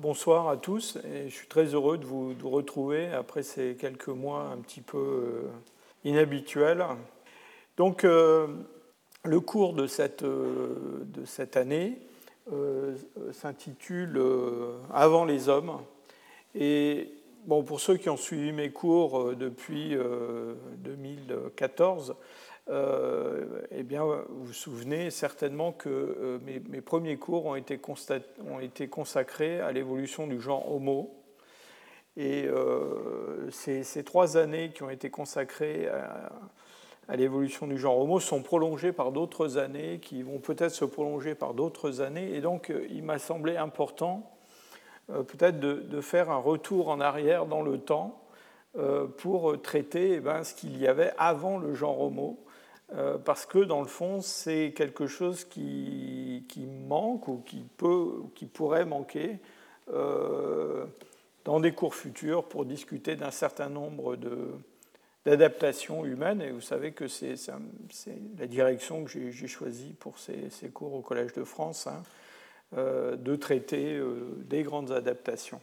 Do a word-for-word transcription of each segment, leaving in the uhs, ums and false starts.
bonsoir à tous et je suis très heureux de vous, de vous retrouver après ces quelques mois un petit peu euh, inhabituels. Donc euh, le cours de cette, euh, de cette année euh, s'intitule euh, Avant les hommes et bon, pour ceux qui ont suivi mes cours euh, depuis euh, deux mille quatorze, Euh, eh bien, vous vous souvenez certainement que euh, mes, mes premiers cours ont été, constat- ont été consacrés à l'évolution du genre Homo. Et euh, ces, ces trois années qui ont été consacrées à, à l'évolution du genre Homo sont prolongées par d'autres années qui vont peut-être se prolonger par d'autres années. Et donc, euh, il m'a semblé important euh, peut-être de, de faire un retour en arrière dans le temps euh, pour traiter eh bien, ce qu'il y avait avant le genre Homo. Parce que dans le fond, c'est quelque chose qui, qui manque ou qui, peut, qui pourrait manquer euh, dans des cours futurs pour discuter d'un certain nombre de, d'adaptations humaines. Et vous savez que c'est, c'est, c'est la direction que j'ai, j'ai choisie pour ces, ces cours au Collège de France, hein, euh, de traiter euh, des grandes adaptations.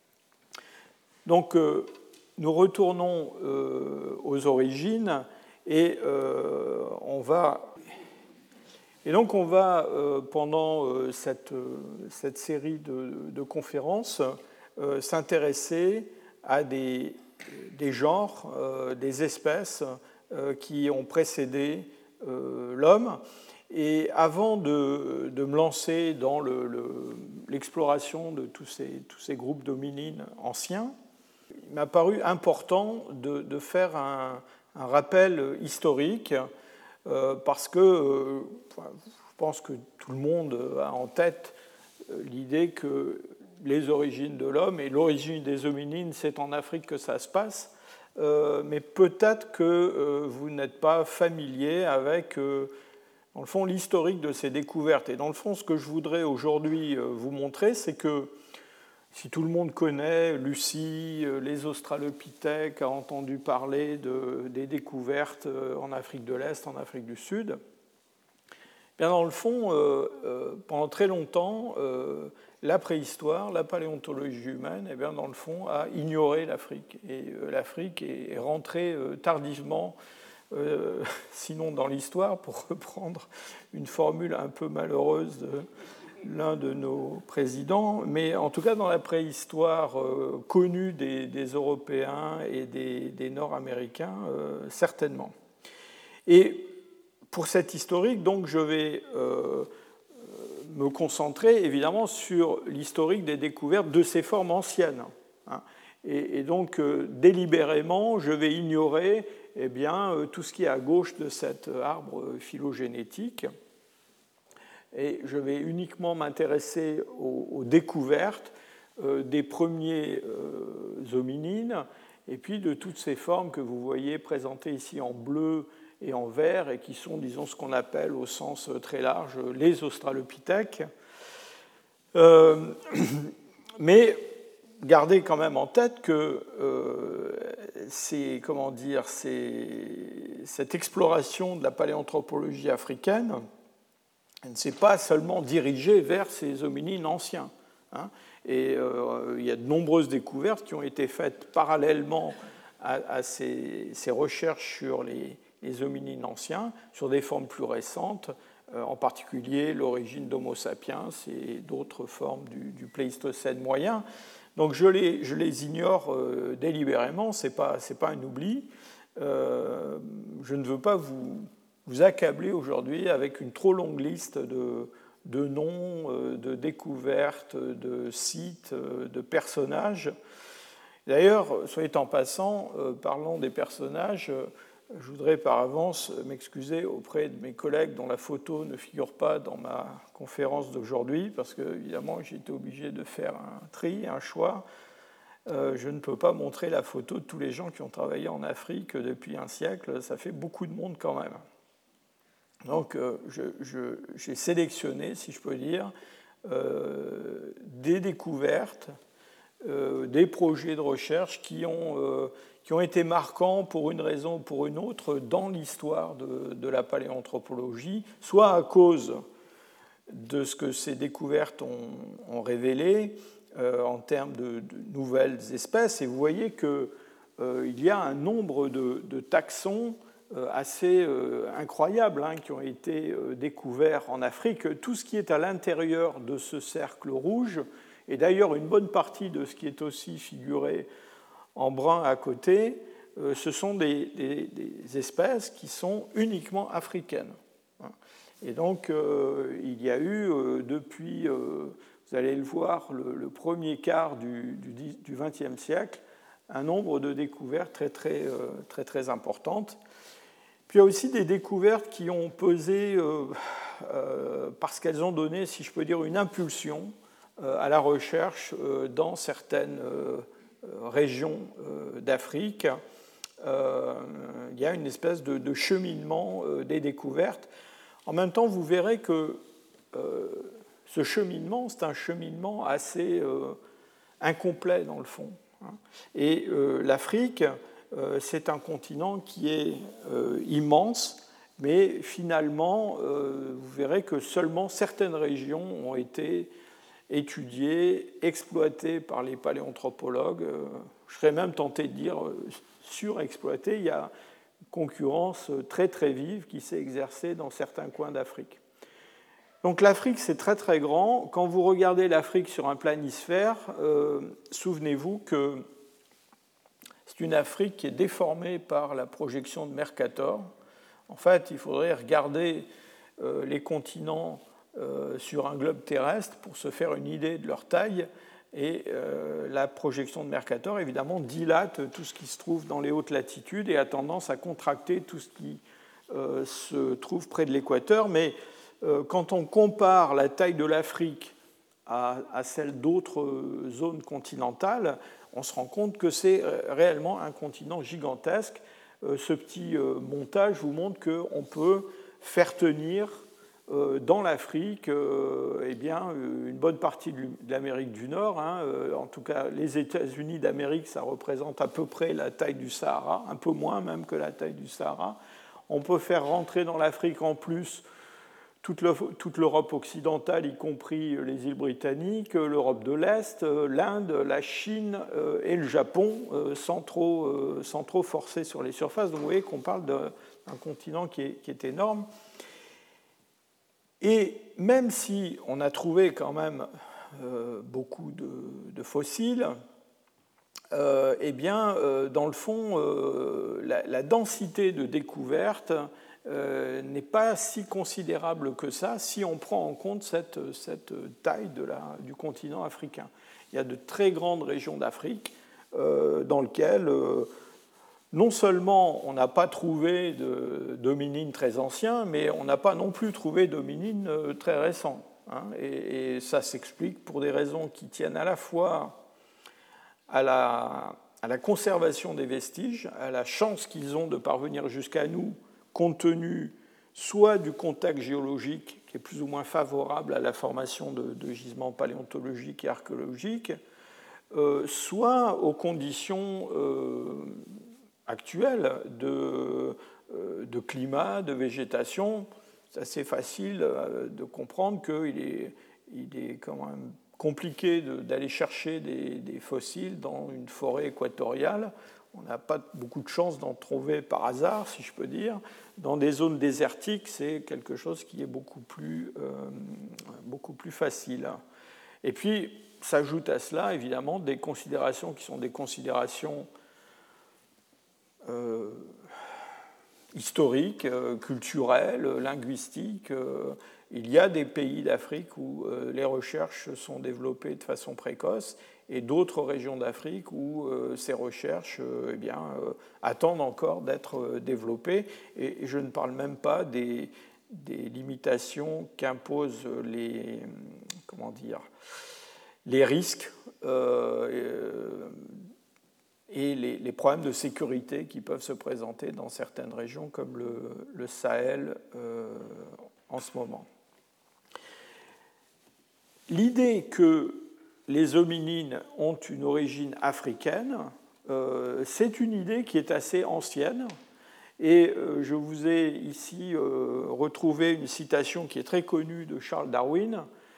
Donc, euh, nous retournons euh, aux origines. Et, euh, on va, et donc on va, euh, pendant euh, cette, euh, cette série de, de conférences, euh, s'intéresser à des, des genres, euh, des espèces euh, qui ont précédé euh, l'homme. Et avant de, de me lancer dans le, le, l'exploration de tous ces, tous ces groupes d'hominines anciens, il m'a paru important de, de faire un un rappel historique, euh, parce que euh, je pense que tout le monde a en tête l'idée que les origines de l'homme et l'origine des hominines, c'est en Afrique que ça se passe, euh, mais peut-être que euh, vous n'êtes pas familier avec, euh, dans le fond, l'historique de ces découvertes. Et dans le fond, ce que je voudrais aujourd'hui euh, vous montrer, c'est que si tout le monde connaît Lucie, les Australopithèques, a entendu parler de, des découvertes en Afrique de l'Est, en Afrique du Sud, bien dans le fond, euh, euh, pendant très longtemps, euh, la préhistoire, la paléontologie humaine, eh bien, dans le fond, a ignoré l'Afrique. Et euh, l'Afrique est, est rentrée euh, tardivement, euh, sinon dans l'histoire, pour reprendre une formule un peu malheureuse de l'un de nos présidents, mais en tout cas dans la préhistoire euh, connue des, des Européens et des, des Nord-Américains, euh, certainement. Et pour cet historique, donc, je vais euh, me concentrer évidemment sur l'historique des découvertes de ces formes anciennes. Hein. Et, et donc, euh, délibérément, je vais ignorer eh bien, euh, tout ce qui est à gauche de cet arbre phylogénétique. Et je vais uniquement m'intéresser aux, aux découvertes euh, des premiers euh, hominines et puis de toutes ces formes que vous voyez présentées ici en bleu et en vert et qui sont, disons, ce qu'on appelle au sens très large les australopithèques. Euh, mais gardez quand même en tête que euh, c'est, comment dire, c'est, cette exploration de la paléanthropologie africaine ne s'est pas seulement dirigée vers ces hominines anciens. Hein. Et euh, il y a de nombreuses découvertes qui ont été faites parallèlement à, à ces, ces recherches sur les, les hominines anciens, sur des formes plus récentes, euh, en particulier l'origine d'Homo sapiens et d'autres formes du, du Pléistocène moyen. Donc je les, je les ignore euh, délibérément, ce n'est pas, c'est pas un oubli. Euh, je ne veux pas vous... vous accabler aujourd'hui avec une trop longue liste de, de noms, de découvertes, de sites, de personnages. D'ailleurs, soit en passant, parlant des personnages, je voudrais par avance m'excuser auprès de mes collègues dont la photo ne figure pas dans ma conférence d'aujourd'hui, parce que, évidemment, j'ai été obligé de faire un tri, un choix. Je ne peux pas montrer la photo de tous les gens qui ont travaillé en Afrique depuis un siècle, ça fait beaucoup de monde quand même. Donc, euh, je, je, j'ai sélectionné, si je peux dire, euh, des découvertes, euh, des projets de recherche qui ont, euh, qui ont été marquants pour une raison ou pour une autre dans l'histoire de, de la paléanthropologie, soit à cause de ce que ces découvertes ont, ont révélé, euh, en termes de, de nouvelles espèces. Et vous voyez qu'il euh, y a un nombre de, de taxons euh, assez euh, incroyables hein, qui ont été euh, découverts en Afrique. Tout ce qui est à l'intérieur de ce cercle rouge, et d'ailleurs une bonne partie de ce qui est aussi figuré en brun à côté, euh, ce sont des, des, des espèces qui sont uniquement africaines. Et donc, euh, il y a eu, euh, depuis, euh, vous allez le voir, le, le premier quart du, du, du vingtième siècle, un nombre de découvertes très, très, euh, très, très importantes. Puis il y a aussi des découvertes qui ont pesé, euh, euh, parce qu'elles ont donné, si je peux dire, une impulsion euh, à la recherche euh, dans certaines euh, régions euh, d'Afrique. Euh, il y a une espèce de, de cheminement euh, des découvertes. En même temps, vous verrez que euh, ce cheminement, c'est un cheminement assez euh, incomplet dans le fond. Hein. Et euh, l'Afrique, euh, c'est un continent qui est euh, immense, mais finalement, euh, vous verrez que seulement certaines régions ont été étudiées, exploitées par les paléanthropologues. Euh, je serais même tenté de dire euh, surexploitées. Il y a concurrence très très vive qui s'est exercée dans certains coins d'Afrique. Donc l'Afrique, c'est très très grand. Quand vous regardez l'Afrique sur un planisphère, euh, souvenez-vous que c'est une Afrique qui est déformée par la projection de Mercator. En fait, il faudrait regarder euh, les continents euh, sur un globe terrestre pour se faire une idée de leur taille. Et euh, la projection de Mercator, évidemment, dilate tout ce qui se trouve dans les hautes latitudes et a tendance à contracter tout ce qui euh, se trouve près de l'équateur. Mais euh, quand on compare la taille de l'Afrique à, à celle d'autres zones continentales, on se rend compte que c'est réellement un continent gigantesque. Euh, ce petit euh, montage vous montre qu'on peut faire tenir dans l'Afrique, euh, eh bien, une bonne partie de l'Amérique du Nord, hein, euh, en tout cas les États-Unis d'Amérique, ça représente à peu près la taille du Sahara, un peu moins même que la taille du Sahara. On peut faire rentrer dans l'Afrique en plus toute l'Europe occidentale, y compris les îles britanniques, l'Europe de l'Est, l'Inde, la Chine et le Japon, sans trop, sans trop forcer sur les surfaces. Donc vous voyez qu'on parle d'un continent qui est, qui est énorme. Et même si on a trouvé quand même euh, beaucoup de, de fossiles, euh, eh bien, euh, dans le fond, euh, la, la densité de découvertes euh, n'est pas si considérable que ça si on prend en compte cette, cette taille de la, du continent africain. Il y a de très grandes régions d'Afrique euh, dans lesquelles euh, non seulement on n'a pas trouvé de d'hominines très anciens, mais on n'a pas non plus trouvé d'hominines très récents. Hein, et, et ça s'explique pour des raisons qui tiennent à la fois à la, à la conservation des vestiges, à la chance qu'ils ont de parvenir jusqu'à nous, compte tenu soit du contact géologique qui est plus ou moins favorable à la formation de, de gisements paléontologiques et archéologiques, euh, soit aux conditions euh, actuelles de, de climat, de végétation. C'est assez facile de comprendre qu'il est, il est quand même compliqué d'aller chercher des, des fossiles dans une forêt équatoriale. On n'a pas beaucoup de chance d'en trouver par hasard, si je peux dire. Dans des zones désertiques, c'est quelque chose qui est beaucoup plus, euh, beaucoup plus facile. Et puis, s'ajoute à cela, évidemment, des considérations qui sont des considérations euh, historiques, euh, culturelles, linguistiques. Euh, il y a des pays d'Afrique où euh, les recherches sont développées de façon précoce et d'autres régions d'Afrique où euh, ces recherches euh, eh bien, euh, attendent encore d'être euh, développées. Et, et je ne parle même pas des, des limitations qu'imposent les, comment dire, les risques euh, et les, les problèmes de sécurité qui peuvent se présenter dans certaines régions comme le, le Sahel euh, en ce moment. L'idée que les hominines ont une origine africaine, euh, c'est une idée qui est assez ancienne. Et euh, je vous ai ici euh, retrouvé une citation qui est très connue de Charles Darwin,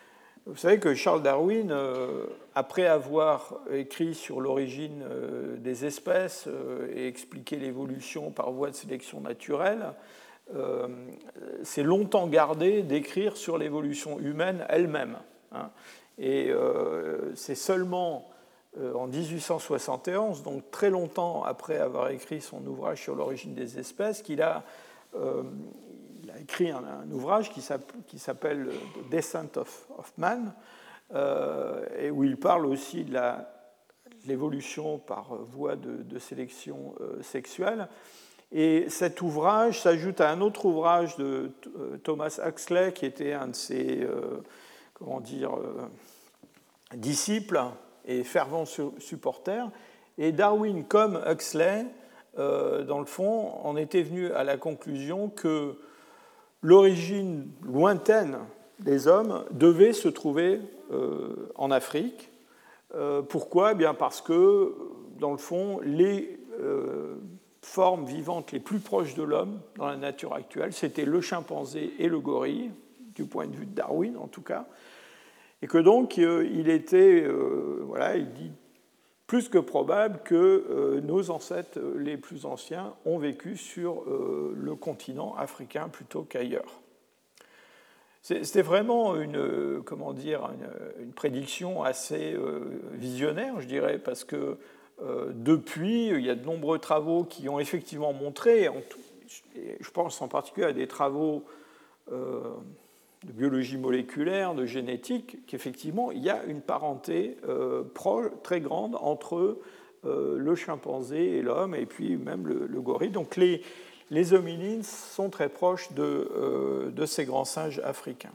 Vous savez que Charles Darwin, euh, après avoir écrit sur l'origine euh, des espèces euh, et expliqué l'évolution par voie de sélection naturelle, euh, s'est longtemps gardé d'écrire sur l'évolution humaine elle-même. Hein. Et euh, c'est seulement euh, en dix-huit cent soixante et onze, donc très longtemps après avoir écrit son ouvrage sur l'origine des espèces, qu'il a... Euh, Il a écrit un, un ouvrage qui s'appelle The Descent of, of Man, euh, et où il parle aussi de l'évolution par voie de, de sélection euh, sexuelle. Et cet ouvrage s'ajoute à un autre ouvrage de euh, Thomas Huxley, qui était un de ses euh, comment dire, euh, disciples et fervents supporters. Et Darwin, comme Huxley, euh, dans le fond, en était venu à la conclusion que l'origine lointaine des hommes devait se trouver euh, en Afrique. Euh, pourquoi ? Eh bien parce que, dans le fond, les euh, formes vivantes les plus proches de l'homme dans la nature actuelle, c'était le chimpanzé et le gorille, du point de vue de Darwin en tout cas, et que donc euh, il était, euh, voilà, il dit plus que probable que euh, nos ancêtres les plus anciens ont vécu sur euh, le continent africain plutôt qu'ailleurs. C'était vraiment une, comment dire, une, une prédiction assez euh, visionnaire, je dirais, parce que euh, depuis, il y a de nombreux travaux qui ont effectivement montré, en tout, je pense en particulier à des travaux euh, de biologie moléculaire, de génétique, qu'effectivement, il y a une parenté euh, proche, très grande entre euh, le chimpanzé et l'homme, et puis même le, le gorille. Donc les, les hominines sont très proches de, euh, de ces grands singes africains.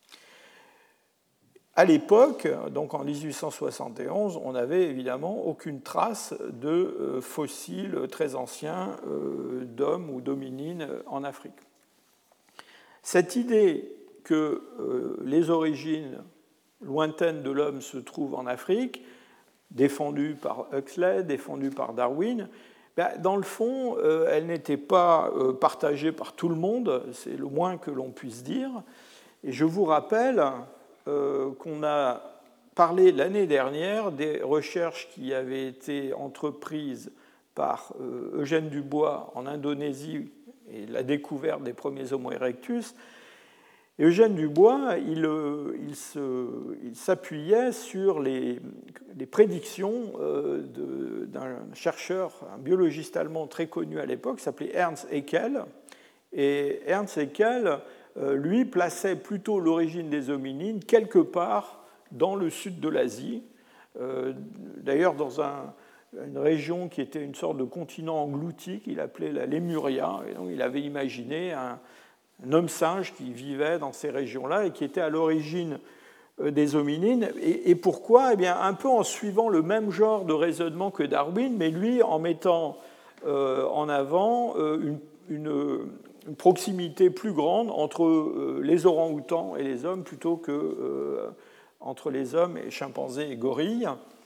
À l'époque, donc en dix-huit cent soixante et onze, on n'avait évidemment aucune trace de euh, fossiles très anciens euh, d'hommes ou d'hominines en Afrique. Cette idée que euh, les origines lointaines de l'homme se trouvent en Afrique, défendue par Huxley, défendue par Darwin, ben, dans le fond, euh, elle n'était pas euh, partagée par tout le monde, c'est le moins que l'on puisse dire. Et je vous rappelle euh, qu'on a parlé l'année dernière des recherches qui avaient été entreprises par euh, Eugène Dubois en Indonésie et la découverte des premiers Homo erectus. Et Eugène Dubois, il, il, se, il s'appuyait sur les, les prédictions euh, de, d'un chercheur, un biologiste allemand très connu à l'époque, qui s'appelait Ernst Haeckel. Et Ernst Haeckel, euh, lui, plaçait plutôt l'origine des hominines quelque part dans le sud de l'Asie, euh, d'ailleurs dans un, une région qui était une sorte de continent englouti qu'il appelait la Lémuria. Et donc il avait imaginé un un homme-singe qui vivait dans ces régions-là et qui était à l'origine des hominines. Et, et pourquoi ? Eh bien, un peu en suivant le même genre de raisonnement que Darwin, mais lui en mettant euh, en avant euh, une, une, une proximité plus grande entre euh, les orang-outans et les hommes plutôt que euh, entre les hommes et chimpanzés et gorilles.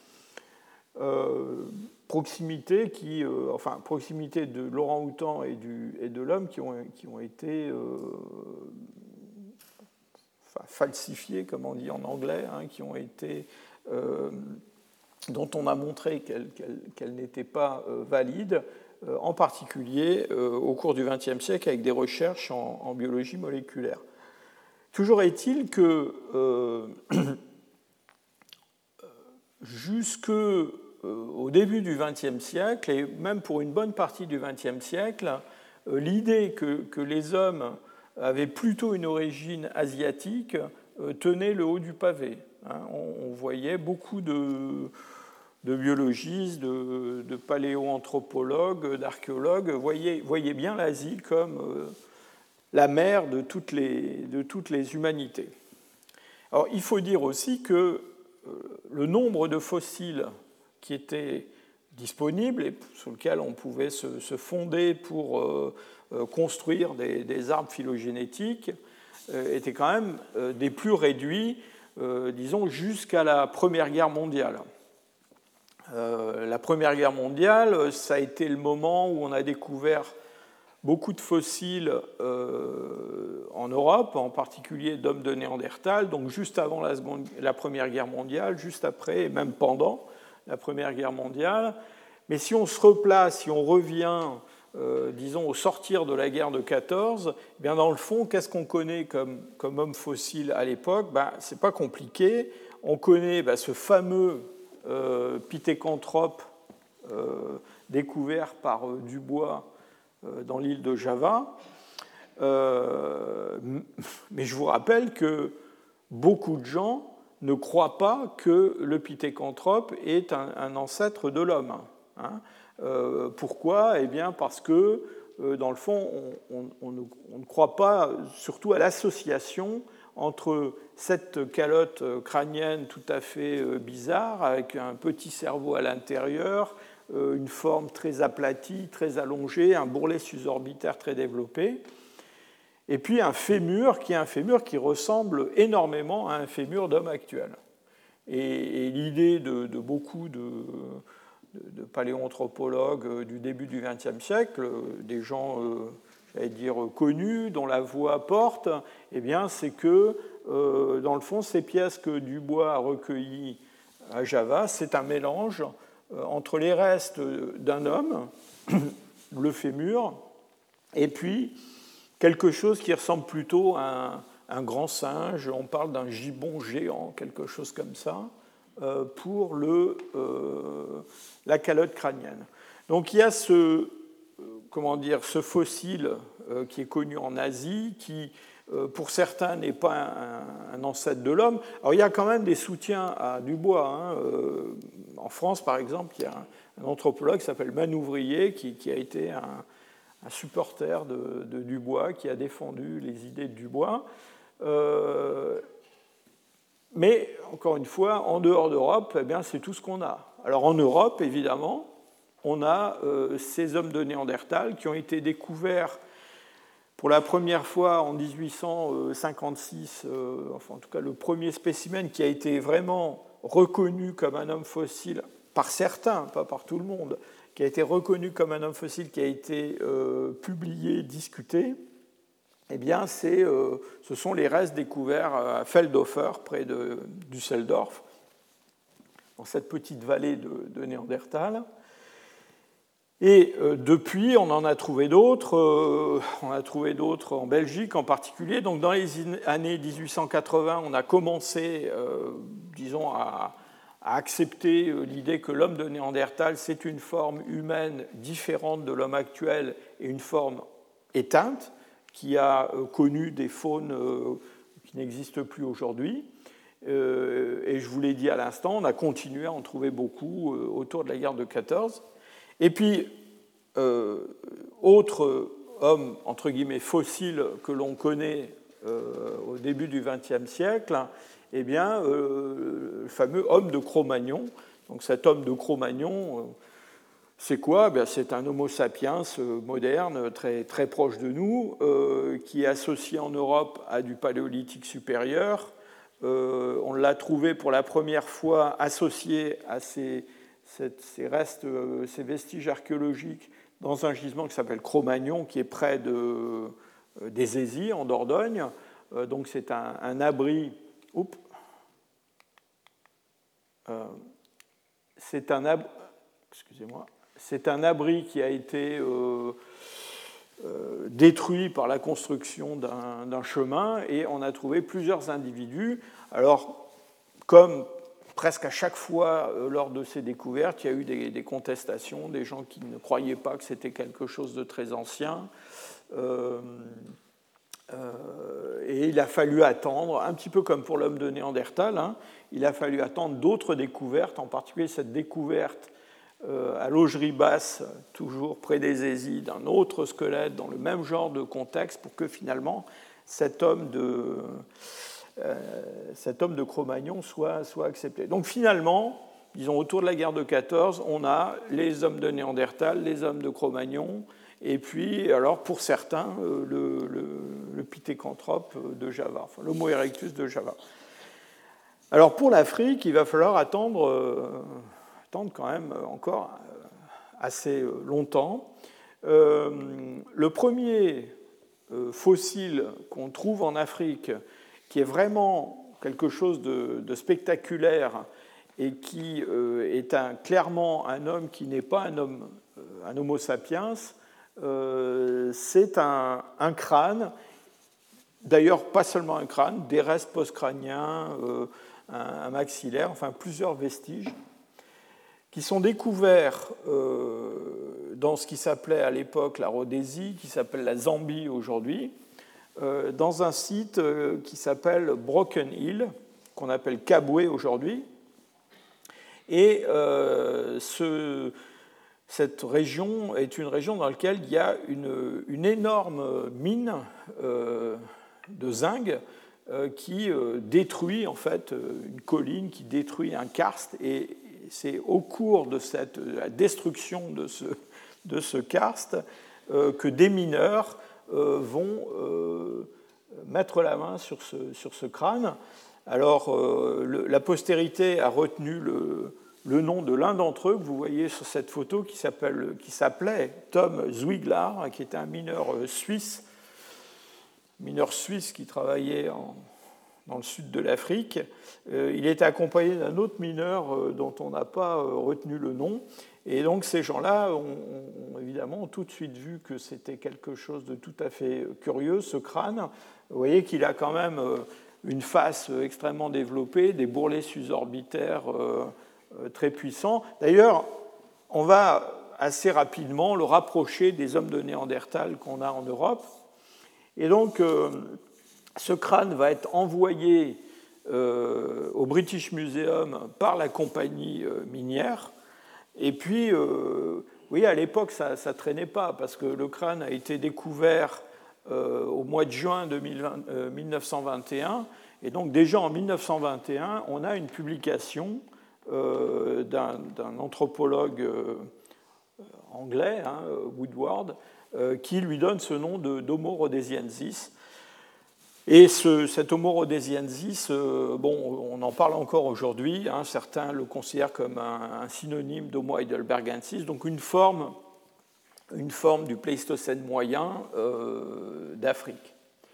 Euh, proximité qui, euh, enfin proximité de l'orang-outan et, du, et de l'homme qui ont, qui ont été euh, enfin, falsifiées, comme on dit en anglais, hein, qui ont été, euh, dont on a montré qu'elles, qu'elles, qu'elles n'étaient pas euh, valides, euh, en particulier euh, au cours du vingtième siècle avec des recherches en, en biologie moléculaire. Toujours est-il que euh, jusque au début du vingtième siècle, et même pour une bonne partie du vingtième siècle, l'idée que, que les hommes avaient plutôt une origine asiatique tenait le haut du pavé. On voyait beaucoup de, de biologistes, de, de paléoanthropologues, d'archéologues, voyaient, voyaient bien l'Asie comme la mère de toutes les, de toutes les humanités. Alors, il faut dire aussi que le nombre de fossiles qui étaient disponibles et sur lesquels on pouvait se, se fonder pour euh, construire des, des arbres phylogénétiques euh, était quand même euh, des plus réduits, euh, disons, jusqu'à la Première Guerre mondiale. Euh, la Première Guerre mondiale, ça a été le moment où on a découvert beaucoup de fossiles euh, en Europe, en particulier d'hommes de Néandertal, donc juste avant la, seconde, la Première Guerre mondiale, juste après et même pendant la Première Guerre mondiale. Mais si on se replace, si on revient, euh, disons, au sortir de la guerre de quatorze, eh bien dans le fond, qu'est-ce qu'on connaît comme, comme homme fossile à l'époque? Ben, ce n'est pas compliqué. On connaît ben, ce fameux euh, pithécanthrope euh, découvert par euh, Dubois euh, dans l'île de Java. Euh, mais je vous rappelle que beaucoup de gens ne croient pas que le pithécanthrope est un, un ancêtre de l'homme. Hein. Euh, pourquoi? Eh bien parce que, euh, dans le fond, on, on, on, ne, on ne croit pas surtout à l'association entre cette calotte crânienne tout à fait bizarre, avec un petit cerveau à l'intérieur, une forme très aplatie, très allongée, un bourrelet suborbitaire très développé, et puis un fémur qui est un fémur qui ressemble énormément à un fémur d'homme actuel. Et, et l'idée de, de beaucoup de, de, de paléoanthropologues du début du vingtième siècle, des gens, euh, j'allais dire, connus, dont la voix porte, eh bien, c'est que, euh, dans le fond, ces pièces que Dubois a recueillies à Java, c'est un mélange entre les restes d'un homme, le fémur, et puis quelque chose qui ressemble plutôt à un, un grand singe, on parle d'un gibbon géant, quelque chose comme ça, euh, pour le, euh, la calotte crânienne. Donc il y a ce, euh, comment dire, ce fossile euh, qui est connu en Asie, qui pour certains n'est pas un, un ancêtre de l'homme. Alors il y a quand même des soutiens à Dubois. Hein. Euh, en France, par exemple, il y a un, un anthropologue qui s'appelle Manouvrier, qui, qui a été un, un supporter de, de Dubois, qui a défendu les idées de Dubois. Euh, mais, encore une fois, en dehors d'Europe, eh bien, c'est tout ce qu'on a. Alors en Europe, évidemment, on a euh, ces hommes de Néandertal qui ont été découverts pour la première fois en dix-huit cent cinquante-six, euh, enfin en tout cas le premier spécimen qui a été vraiment reconnu comme un homme fossile par certains, pas par tout le monde, qui a été reconnu comme un homme fossile, qui a été euh, publié, discuté, eh bien c'est, euh, ce sont les restes découverts à Feldhofer, près de Düsseldorf, dans cette petite vallée de, de Néandertal. Et euh, depuis, on en a trouvé d'autres. Euh, on a trouvé d'autres en Belgique en particulier. Donc, dans les années dix-huit cent quatre-vingts, on a commencé, euh, disons, à, à accepter l'idée que l'homme de Néandertal, c'est une forme humaine différente de l'homme actuel et une forme éteinte qui a euh, connu des faunes euh, qui n'existent plus aujourd'hui. Euh, et je vous l'ai dit à l'instant, on a continué à en trouver beaucoup euh, autour de la guerre de quatorze. Et puis, euh, autre homme, entre guillemets, fossile que l'on connaît euh, au début du vingtième siècle, eh bien, euh, le fameux homme de Cro-Magnon. Donc cet homme de Cro-Magnon, euh, c'est quoi? Ben, c'est un Homo sapiens moderne, très, très proche de nous, euh, qui est associé en Europe à du paléolithique supérieur. Euh, on l'a trouvé pour la première fois associé à ces... ces restes, ces vestiges archéologiques dans un gisement qui s'appelle Cro-Magnon, qui est près de, des Aisies, en Dordogne. Donc c'est un, un abri. Oups, euh, c'est un abri. Excusez-moi. C'est un abri qui a été euh, euh, détruit par la construction d'un, d'un chemin, et on a trouvé plusieurs individus. Alors, comme presque à chaque fois, euh, lors de ces découvertes, il y a eu des, des contestations, des gens qui ne croyaient pas que c'était quelque chose de très ancien. Euh, euh, et il a fallu attendre, un petit peu comme pour l'homme de Néandertal, hein, il a fallu attendre d'autres découvertes, en particulier cette découverte euh, à l'Augerie basse, toujours près des Aisies, d'un autre squelette dans le même genre de contexte, pour que finalement cet homme de... Euh, cet homme de Cro-Magnon soit, soit accepté. Donc finalement, disons autour de la guerre de quatorze, on a les hommes de Néandertal, les hommes de Cro-Magnon, et puis, alors pour certains, le, le, le pithécanthrope de Java, enfin l'Homo erectus de Java. Alors pour l'Afrique, il va falloir attendre, euh, attendre quand même encore assez longtemps. Euh, le premier euh, fossile qu'on trouve en Afrique, qui est vraiment quelque chose de, de spectaculaire et qui euh, est un, clairement un homme qui n'est pas un homme, euh, un Homo sapiens, euh, c'est un, un crâne, d'ailleurs pas seulement un crâne, des restes post-crâniens, euh, un, un maxillaire, enfin plusieurs vestiges, qui sont découverts euh, dans ce qui s'appelait à l'époque la Rhodésie, qui s'appelle la Zambie aujourd'hui, euh, dans un site euh, qui s'appelle Broken Hill, qu'on appelle Kabwe aujourd'hui. Et euh, ce, cette région est une région dans laquelle il y a une, une énorme mine euh, de zinc euh, qui euh, détruit en fait une colline, qui détruit un karst, et c'est au cours de cette la destruction de ce, de ce karst euh, que des mineurs euh, vont euh, mettre la main sur ce, sur ce crâne. Alors, euh, le, la postérité a retenu le, le nom de l'un d'entre eux que vous voyez sur cette photo, qui, qui s'appelait Tom Zwiglar, qui était un mineur suisse, mineur suisse qui travaillait en, dans le sud de l'Afrique. Euh, il était accompagné d'un autre mineur euh, dont on n'a pas euh, retenu le nom. Et donc ces gens-là ont, ont évidemment tout de suite vu que c'était quelque chose de tout à fait curieux, ce crâne. Vous voyez qu'il a quand même euh, une face extrêmement développée, des bourrelets suborbitaires euh, euh, très puissants. D'ailleurs, on va assez rapidement le rapprocher des hommes de Néandertal qu'on a en Europe. Et donc, euh, ce crâne va être envoyé euh, au British Museum par la compagnie euh, minière. Et puis, euh, vous voyez, à l'époque, ça ne traînait pas, parce que le crâne a été découvert euh, au mois de juin de mille neuf cent vingt et un. Et donc, déjà en mille neuf cent vingt et un, on a une publication euh, d'un, d'un anthropologue euh, anglais, hein, Woodward, euh, qui lui donne ce nom de, d'Homo rhodesiensis. Et ce, cet Homo rhodesiensis, euh, bon, on en parle encore aujourd'hui, hein, certains le considèrent comme un, un synonyme d'Homo heidelbergensis, donc une forme, une forme du Pléistocène moyen euh, d'Afrique.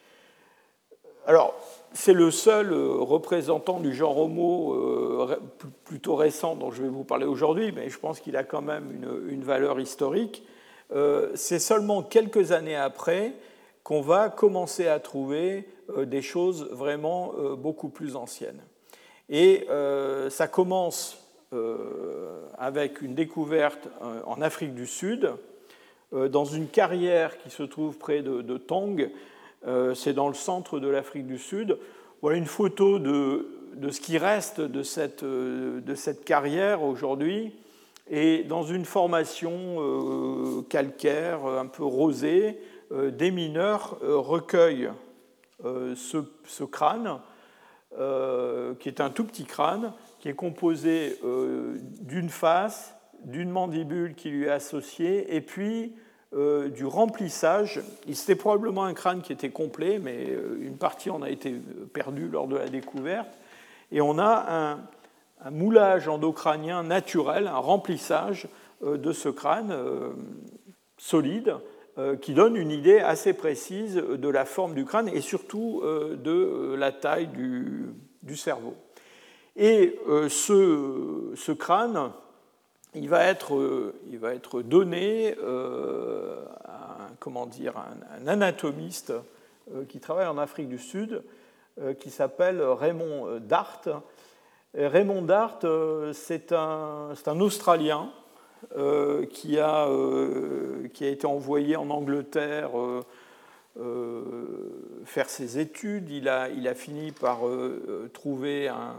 Alors, c'est le seul représentant du genre Homo euh, plutôt récent dont je vais vous parler aujourd'hui, mais je pense qu'il a quand même une, une valeur historique. Euh, c'est seulement quelques années après qu'on va commencer à trouver euh, des choses vraiment euh, beaucoup plus anciennes. Et euh, ça commence euh, avec une découverte euh, en Afrique du Sud, euh, dans une carrière qui se trouve près de, de Tong. Euh, c'est dans le centre de l'Afrique du Sud. Voilà une photo de, de ce qui reste de cette, de cette carrière aujourd'hui. Et dans une formation euh, calcaire, un peu rosée, euh, des mineurs euh, recueillent euh, ce, ce crâne, euh, qui est un tout petit crâne, qui est composé euh, d'une face, d'une mandibule qui lui est associée, et puis euh, du remplissage. C'était probablement un crâne qui était complet, mais une partie en a été perdue lors de la découverte. Et on a un, un moulage endocrânien naturel, un remplissage euh, de ce crâne euh, solide, euh, qui donne une idée assez précise de la forme du crâne et surtout euh, de la taille du, du cerveau. Et euh, ce, ce crâne, il va être, euh, il va être donné euh, à un, comment dire, un, un anatomiste euh, qui travaille en Afrique du Sud, euh, qui s'appelle Raymond Dart. Et Raymond Dart, euh, c'est un, c'est un Australien euh, qui, a, euh, qui a été envoyé en Angleterre euh, euh, faire ses études. Il a, il a fini par euh, trouver un...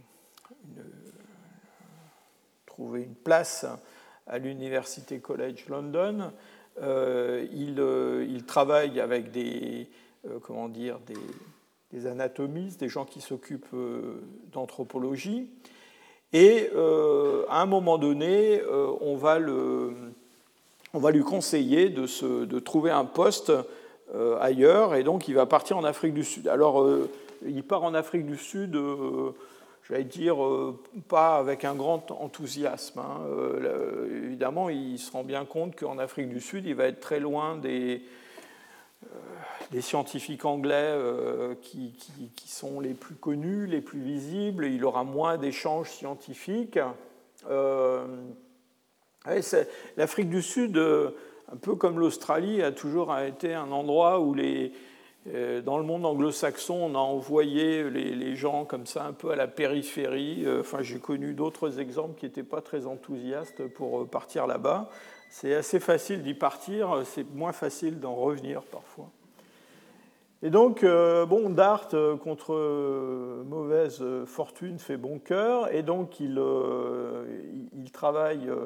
trouver une place à l'Université College London. Euh, il, euh, il travaille avec des, euh, comment dire, des, des anatomistes, des gens qui s'occupent euh, d'anthropologie. Et euh, à un moment donné, euh, on, va le, on va lui conseiller de, se, de trouver un poste euh, ailleurs, et donc il va partir en Afrique du Sud. Alors, euh, il part en Afrique du Sud... Euh, j'allais dire, euh, pas avec un grand enthousiasme. Hein. Euh, là, évidemment, il se rend bien compte qu'en Afrique du Sud, il va être très loin des, euh, des scientifiques anglais euh, qui, qui, qui sont les plus connus, les plus visibles. Il aura moins d'échanges scientifiques. Euh, ouais, l'Afrique du Sud, euh, un peu comme l'Australie, a toujours été un endroit où les dans le monde anglo-saxon, on a envoyé les, les gens comme ça un peu à la périphérie. Enfin, j'ai connu d'autres exemples qui n'étaient pas très enthousiastes pour partir là-bas. C'est assez facile d'y partir, c'est moins facile d'en revenir parfois. Et donc, euh, bon, Dart, contre mauvaise fortune, fait bon cœur, et donc il, euh, il travaille... Euh,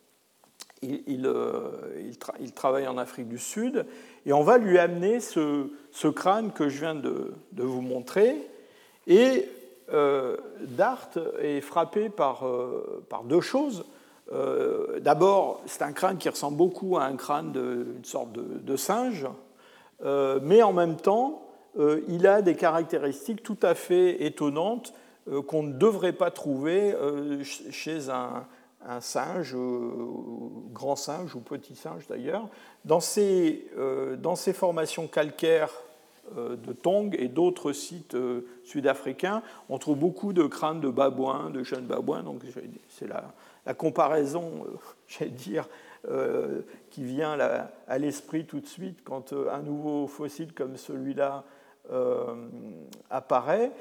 Il, il, il, tra il travaille en Afrique du Sud, et on va lui amener ce, ce crâne que je viens de, de vous montrer. Et euh, Dart est frappé par, euh, par deux choses. Euh, D'abord, c'est un crâne qui ressemble beaucoup à un crâne d'une sorte de, de singe, euh, mais en même temps, euh, il a des caractéristiques tout à fait étonnantes euh, qu'on ne devrait pas trouver euh, chez un un singe, euh, grand singe ou petit singe d'ailleurs. Dans ces, euh, dans ces formations calcaires euh, de Tongue et d'autres sites euh, sud-africains, on trouve beaucoup de crânes de babouins, de jeunes babouins. Donc c'est la, la comparaison, euh, j'allais dire, euh, qui vient là, à l'esprit tout de suite quand euh, un nouveau fossile comme celui-là euh, apparaît.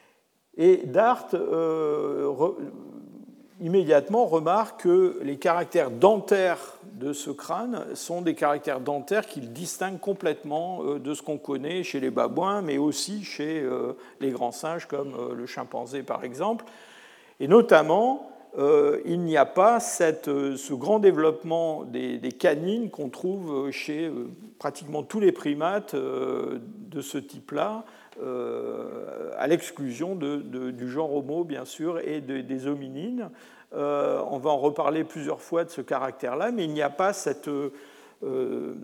Et Dart euh, re, immédiatement remarque que les caractères dentaires de ce crâne sont des caractères dentaires qu'il distingue complètement de ce qu'on connaît chez les babouins, mais aussi chez les grands singes comme le chimpanzé par exemple. Et notamment, il n'y a pas cette, ce grand développement des, des canines qu'on trouve chez pratiquement tous les primates de ce type-là, Euh, à l'exclusion de, de, du genre Homo, bien sûr, et de, des hominines. Euh, on va en reparler plusieurs fois de ce caractère-là, mais il n'y a pas cette, euh,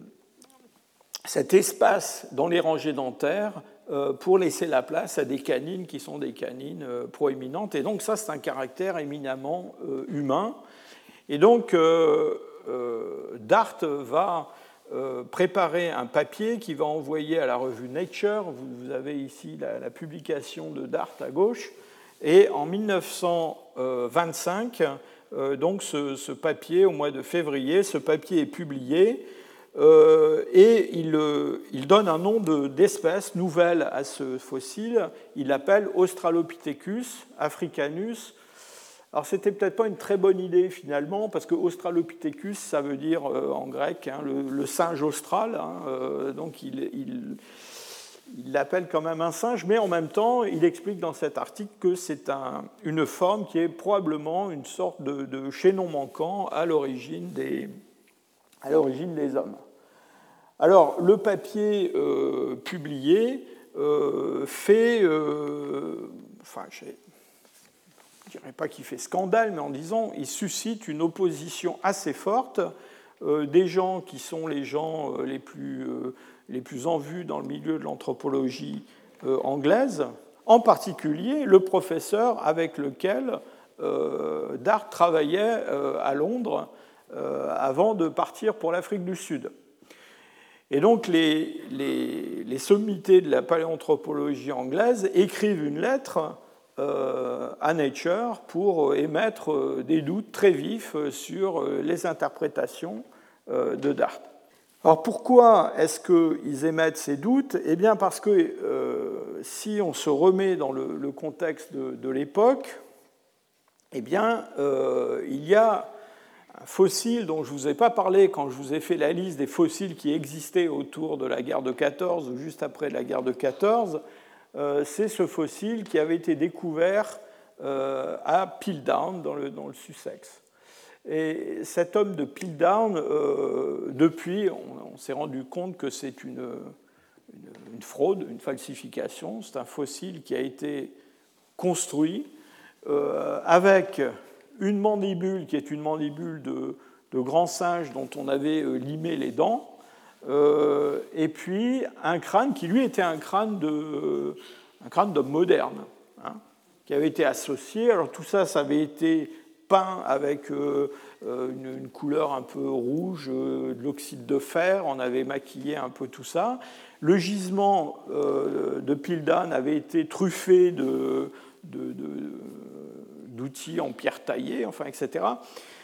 cet espace dans les rangées dentaires euh, pour laisser la place à des canines qui sont des canines euh, proéminentes. Et donc ça, c'est un caractère éminemment euh, humain. Et donc, euh, euh, Dart va Euh, préparer un papier qu'il va envoyer à la revue Nature. Vous avez ici la, la publication de Dart à gauche. Et en mille neuf cent vingt-cinq, euh, donc ce, ce papier, au mois de février, ce papier est publié euh, et il, euh, il donne un nom d'espèce nouvelle à ce fossile. Il l'appelle Australopithecus africanus. Alors, c'était peut-être pas une très bonne idée finalement, parce que Australopithecus, ça veut dire euh, en grec hein, le, le singe austral. Hein, euh, donc, il, il, il l'appelle quand même un singe, mais en même temps, il explique dans cet article que c'est un, une forme qui est probablement une sorte de, de chaînon manquant à l'origine des, à l'origine des hommes. Alors, le papier euh, publié euh, fait, euh, enfin, j'ai je ne dirais pas qu'il fait scandale, mais en disant il suscite une opposition assez forte euh, des gens qui sont les gens euh, les, plus, euh, les plus en vue dans le milieu de l'anthropologie euh, anglaise, en particulier le professeur avec lequel euh, Dart travaillait euh, à Londres euh, avant de partir pour l'Afrique du Sud. Et donc les, les, les sommités de la paléanthropologie anglaise écrivent une lettre à Nature pour émettre des doutes très vifs sur les interprétations de Dart. Alors pourquoi est-ce qu'ils émettent ces doutes? Eh bien parce que euh, si on se remet dans le, le contexte de, de l'époque, eh bien euh, il y a un fossile dont je ne vous ai pas parlé quand je vous ai fait la liste des fossiles qui existaient autour de la guerre de quatorze ou juste après la guerre de quatorze. Euh, c'est ce fossile qui avait été découvert euh, à Piltdown, dans le, dans le Sussex. Et cet homme de Piltdown, euh, depuis, on, on s'est rendu compte que c'est une, une, une fraude, une falsification. C'est un fossile qui a été construit euh, avec une mandibule qui est une mandibule de, de grand singe dont on avait limé les dents, Euh, et puis un crâne qui lui était un crâne de, un crâne d'homme moderne, hein, qui avaient été associés. Alors tout ça, ça avait été peint avec euh, une, une couleur un peu rouge, euh, de l'oxyde de fer. On avait maquillé un peu tout ça. Le gisement euh, de Pildan avait été truffé de, de, de, d'outils en pierre taillée, enfin, et cetera.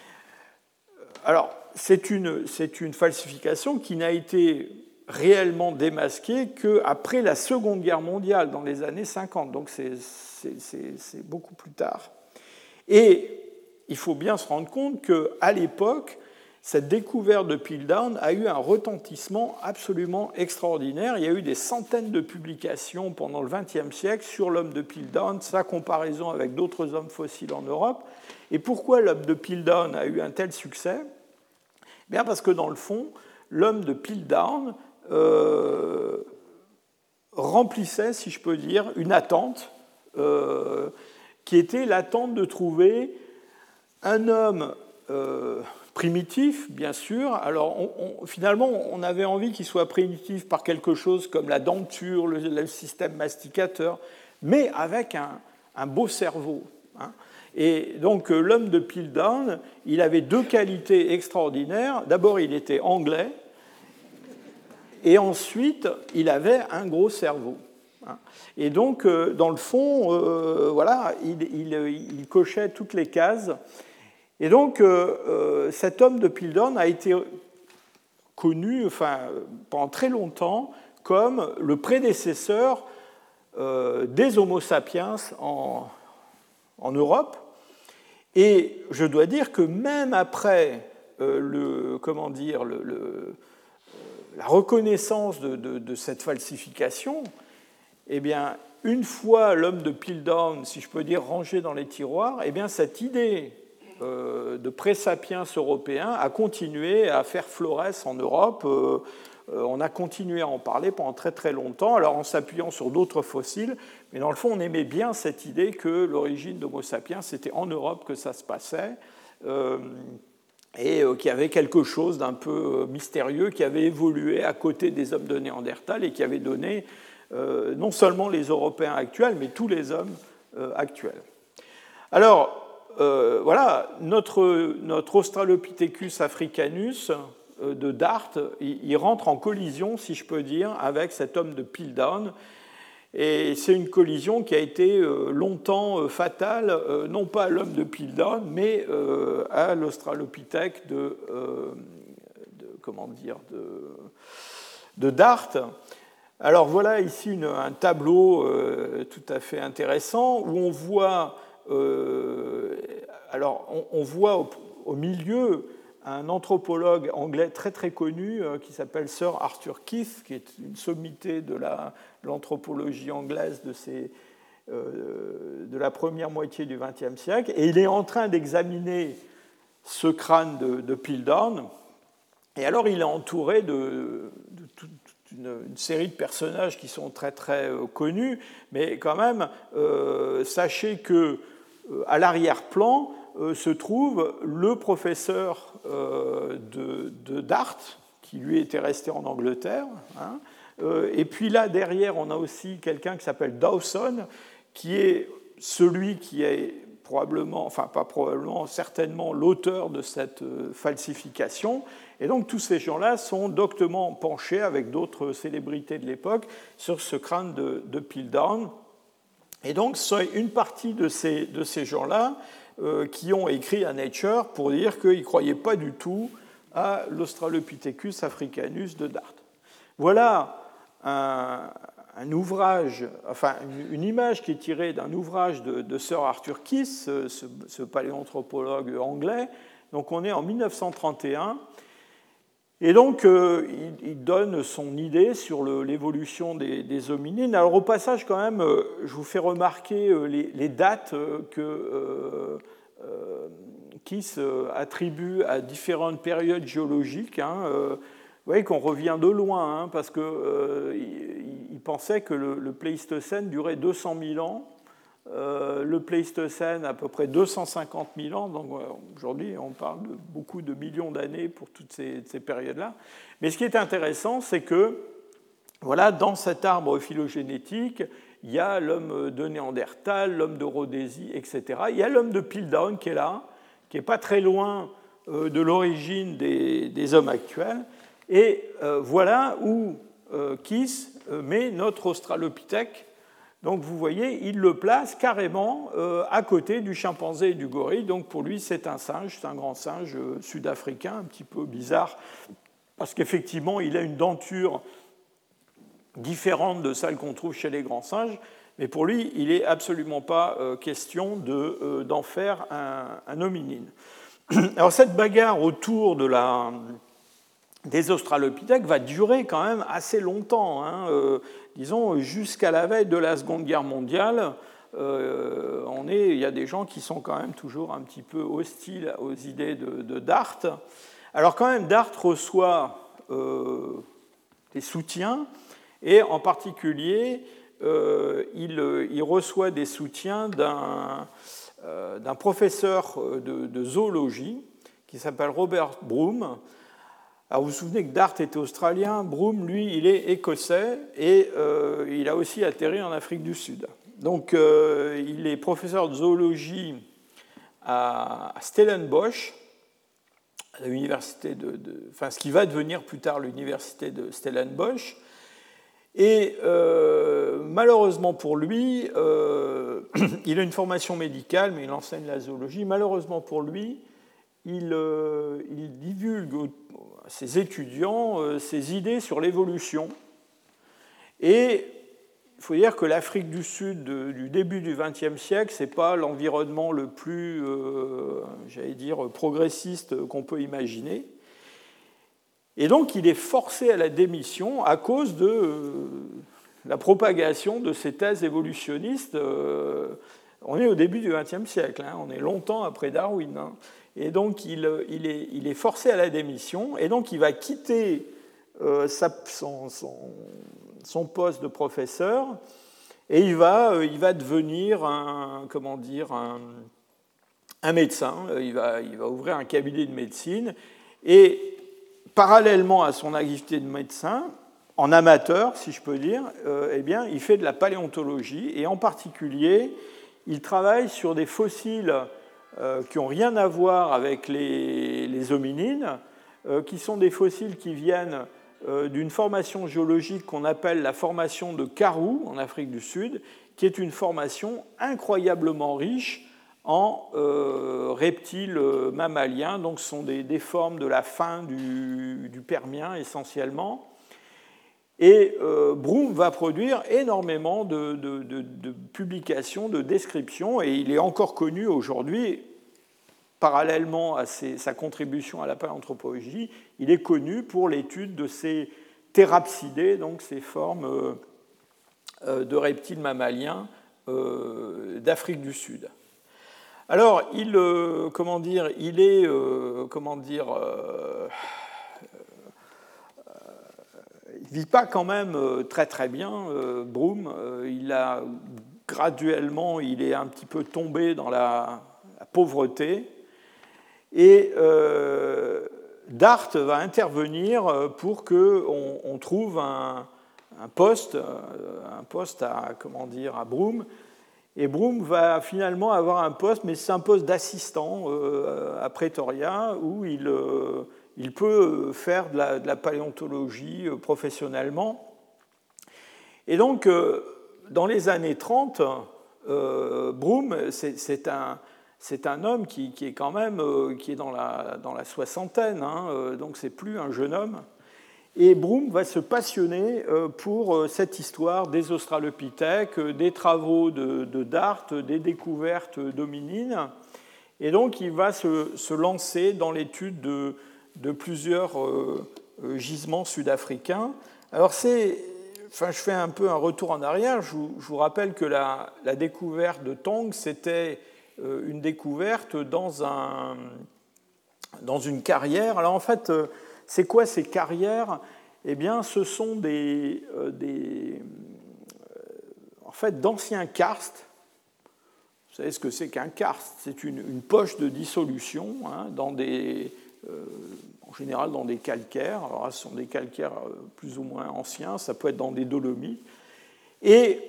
Alors, c'est une, c'est une falsification qui n'a été réellement démasquée qu'après la Seconde Guerre mondiale, dans les années cinquante. Donc, c'est, c'est, c'est, c'est beaucoup plus tard. Et il faut bien se rendre compte qu'à l'époque, cette découverte de Pildan a eu un retentissement absolument extraordinaire. Il y a eu des centaines de publications pendant le vingtième siècle sur l'homme de Pildan, sa comparaison avec d'autres hommes fossiles en Europe. Et pourquoi l'homme de Pildan a eu un tel succès ? Bien parce que dans le fond, l'homme de Pildan euh, remplissait, si je peux dire, une attente euh, qui était l'attente de trouver un homme euh, primitif, bien sûr. Alors, on, on, finalement, on avait envie qu'il soit primitif par quelque chose comme la denture, le, le système masticateur, mais avec un, un beau cerveau. Hein. Et donc, l'homme de Pildan, il avait deux qualités extraordinaires. D'abord, il était anglais, et ensuite, il avait un gros cerveau. Et donc, dans le fond, euh, voilà, il, il, il cochait toutes les cases. Et donc, euh, cet homme de Pildan a été connu, enfin, pendant très longtemps comme le prédécesseur euh, des Homo sapiens en, en Europe. Et je dois dire que même après euh, le, comment dire, le, le, la reconnaissance de, de, de cette falsification, eh bien, une fois l'homme de Pildan, si je peux dire, rangé dans les tiroirs, eh bien, cette idée euh, de pré-sapiens européen a continué à faire florès en Europe. Euh, on a continué à en parler pendant très très longtemps, alors en s'appuyant sur d'autres fossiles, mais dans le fond, on aimait bien cette idée que l'origine d'Homo sapiens, c'était en Europe que ça se passait, euh, et euh, qu'il y avait quelque chose d'un peu mystérieux qui avait évolué à côté des hommes de Néandertal et qui avait donné Euh, non seulement les Européens actuels, mais tous les hommes euh, actuels. Alors, euh, voilà, notre, notre Australopithecus africanus euh, de Dart, il, il rentre en collision, si je peux dire, avec cet homme de Pildan. Et c'est une collision qui a été euh, longtemps euh, fatale, euh, non pas à l'homme de Pildan, mais euh, à l'Australopithèque de, euh, de, comment dire, de, de Dart. Alors voilà ici une, un tableau euh, tout à fait intéressant où on voit, euh, alors on, on voit au, au milieu un anthropologue anglais très très connu euh, qui s'appelle Sir Arthur Keith, qui est une sommité de la, l'anthropologie anglaise de, ces, euh, de la première moitié du vingtième siècle, et il est en train d'examiner ce crâne de, de Pildan, et alors il est entouré de, de tout, Une, une série de personnages qui sont très très euh, connus, mais quand même, euh, sachez que euh, à l'arrière-plan euh, se trouve le professeur euh, de, de Dart, qui lui était resté en Angleterre. Hein, euh, et puis là, derrière, on a aussi quelqu'un qui s'appelle Dawson, qui est celui qui est probablement, enfin pas probablement, certainement l'auteur de cette euh, falsification. Et donc tous ces gens-là sont doctement penchés avec d'autres célébrités de l'époque sur ce crâne de, de Pildan. Et donc c'est une partie de ces, de ces gens-là euh, qui ont écrit à Nature pour dire qu'ils ne croyaient pas du tout à l'Australopithecus africanus de Dart. Voilà un, un ouvrage, enfin une, une image qui est tirée d'un ouvrage de, de Sir Arthur Keith, ce, ce, ce paléanthropologue anglais. Donc on est en mille neuf cent trente et un. Et donc, euh, il, il donne son idée sur le, l'évolution des, des hominines. Alors, au passage, quand même, euh, je vous fais remarquer euh, les, les dates euh, que euh, euh, Keith attribue à différentes périodes géologiques. Hein. Euh, vous voyez qu'on revient de loin, hein, parce qu'il euh, il, il pensait que le, le Pléistocène durait deux cent mille ans. Euh, le Pléistocène à peu près deux cent cinquante mille ans, donc aujourd'hui on parle de beaucoup de millions d'années pour toutes ces, ces périodes-là. Mais ce qui est intéressant, c'est que voilà, dans cet arbre phylogénétique, il y a l'homme de Néandertal, l'homme de Rhodésie, et cetera. Il y a l'homme de Piltdown qui est là, qui n'est pas très loin euh, de l'origine des, des hommes actuels. Et euh, voilà où euh, Kiss met notre Australopithèque. Donc vous voyez, il le place carrément euh, à côté du chimpanzé et du gorille. Donc pour lui, c'est un singe, c'est un grand singe euh, sud-africain, un petit peu bizarre, parce qu'effectivement, il a une denture différente de celle qu'on trouve chez les grands singes. Mais pour lui, il n'est absolument pas euh, question de, euh, d'en faire un, un hominine. Alors cette bagarre autour de la, des Australopithèques va durer quand même assez longtemps, hein, euh, disons jusqu'à la veille de la Seconde Guerre mondiale. Euh, on est, il y a des gens qui sont quand même toujours un petit peu hostiles aux idées de, de Dart. Alors quand même, Dart reçoit euh, des soutiens, et en particulier, euh, il, il reçoit des soutiens d'un, euh, d'un professeur de, de zoologie qui s'appelle Robert Broom. Alors vous vous souvenez que Dart était australien, Broom, lui, il est écossais, et euh, il a aussi atterri en Afrique du Sud. Donc euh, il est professeur de zoologie à Stellenbosch, à l'université de, de, enfin ce qui va devenir plus tard l'université de Stellenbosch. Et euh, malheureusement pour lui, euh, il a une formation médicale, mais il enseigne la zoologie. Malheureusement pour lui, il, euh, il divulgue à ses étudiants euh, ses idées sur l'évolution. Et il faut dire que l'Afrique du Sud de, du début du vingtième siècle, ce n'est pas l'environnement le plus, euh, j'allais dire, progressiste qu'on peut imaginer. Et donc, il est forcé à la démission à cause de euh, la propagation de ces thèses évolutionnistes. Euh, on est au début du vingtième siècle, hein, on est longtemps après Darwin. Hein, et donc, il, il, est, il est forcé à la démission, et donc il va quitter euh, sa, son, son, son poste de professeur, et il va, euh, il va devenir un, comment dire, un, un médecin. Il va, il va ouvrir un cabinet de médecine, et parallèlement à son activité de médecin, en amateur, si je peux dire, euh, eh bien, il fait de la paléontologie, et en particulier, il travaille sur des fossiles euh, qui n'ont rien à voir avec les, les hominines, euh, qui sont des fossiles qui viennent euh, d'une formation géologique qu'on appelle la formation de Karoo, en Afrique du Sud, qui est une formation incroyablement riche en euh, reptiles mammaliens, donc ce sont des, des formes de la fin du, du Permien essentiellement. Et euh, Broom va produire énormément de, de, de, de publications, de descriptions, et il est encore connu aujourd'hui, parallèlement à ses, sa contribution à la paléanthropologie, il est connu pour l'étude de ces thérapsidés, donc ces formes euh, de reptiles mammaliens euh, d'Afrique du Sud. Alors, il, euh, comment dire, il est, euh, comment dire, euh, euh, il vit pas quand même très très bien, euh, Broom. Euh, il a graduellement, il est un petit peu tombé dans la, la pauvreté, et euh, Dart va intervenir pour que on, on trouve un, un poste, un poste à, comment dire, à Broom. Et Broom va finalement avoir un poste, mais c'est un poste d'assistant euh, à Pretoria, où il, euh, il peut faire de la, de la paléontologie euh, professionnellement. Et donc, euh, dans les années trente, euh, Broom, c'est, c'est, un, c'est un homme qui, qui est quand même euh, qui est dans la, dans la soixantaine, hein, euh, donc c'est plus un jeune homme. Et Broom va se passionner pour cette histoire des Australopithèques, des travaux de, de Dart, des découvertes d'hominines. Et donc, il va se, se lancer dans l'étude de, de plusieurs euh, gisements sud-africains. Alors, c'est, enfin, je fais un peu un retour en arrière. Je vous, je vous rappelle que la, la découverte de Tong, c'était une découverte dans, un, dans une carrière. Alors, en fait, c'est quoi ces carrières ? Eh bien, ce sont des, euh, des euh, en fait, d'anciens karstes. Vous savez ce que c'est qu'un karst ? C'est une, une poche de dissolution, hein, dans des, euh, en général dans des calcaires. Alors, ce sont des calcaires plus ou moins anciens, ça peut être dans des dolomites. Et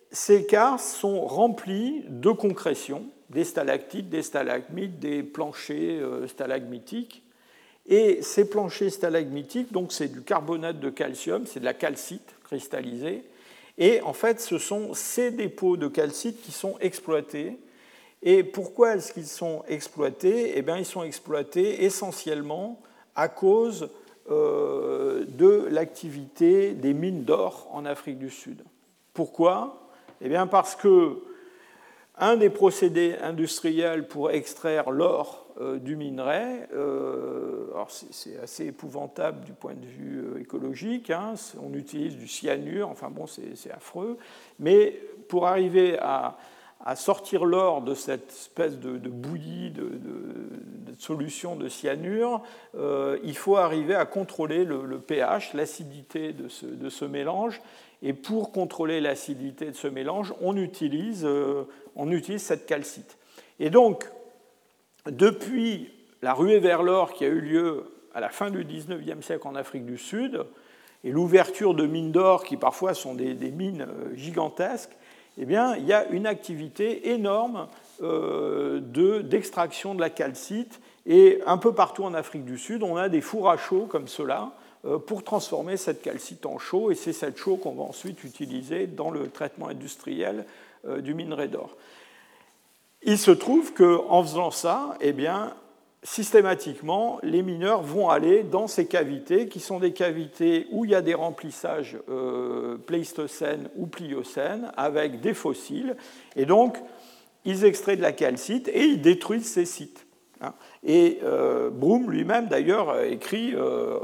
ces karstes sont remplis de concrétions, des stalactites, des stalagmites, des planchers stalagmitiques. Et ces planchers stalagmitiques, donc c'est du carbonate de calcium, c'est de la calcite cristallisée. Et en fait, ce sont ces dépôts de calcite qui sont exploités. Et pourquoi est-ce qu'ils sont exploités? Eh bien, ils sont exploités essentiellement à cause euh, de l'activité des mines d'or en Afrique du Sud. Pourquoi? Eh bien, parce que un des procédés industriels pour extraire l'or euh, du minerai, euh, alors c'est, c'est assez épouvantable du point de vue euh, écologique, hein, on utilise du cyanure, enfin bon, c'est, c'est affreux, mais pour arriver à, à sortir l'or de cette espèce de, de bouillie, de, de, de solution de cyanure, euh, il faut arriver à contrôler le, le pH, l'acidité de ce, de ce mélange. Et pour contrôler l'acidité de ce mélange, on utilise, euh, on utilise cette calcite. Et donc, depuis la ruée vers l'or qui a eu lieu à la fin du dix-neuvième siècle en Afrique du Sud, et l'ouverture de mines d'or qui parfois sont des, des mines gigantesques, eh bien, il y a une activité énorme euh, de, d'extraction de la calcite. Et un peu partout en Afrique du Sud, on a des fours à chaux comme ceux-là, pour transformer cette calcite en chaux, et c'est cette chaux qu'on va ensuite utiliser dans le traitement industriel du minerai d'or. Il se trouve qu'en faisant ça, eh bien, systématiquement, les mineurs vont aller dans ces cavités, qui sont des cavités où il y a des remplissages euh, pléistocènes ou pliocènes, avec des fossiles, et donc, ils extraient de la calcite et ils détruisent ces sites. Et euh, Broom lui-même, d'ailleurs, a écrit, euh,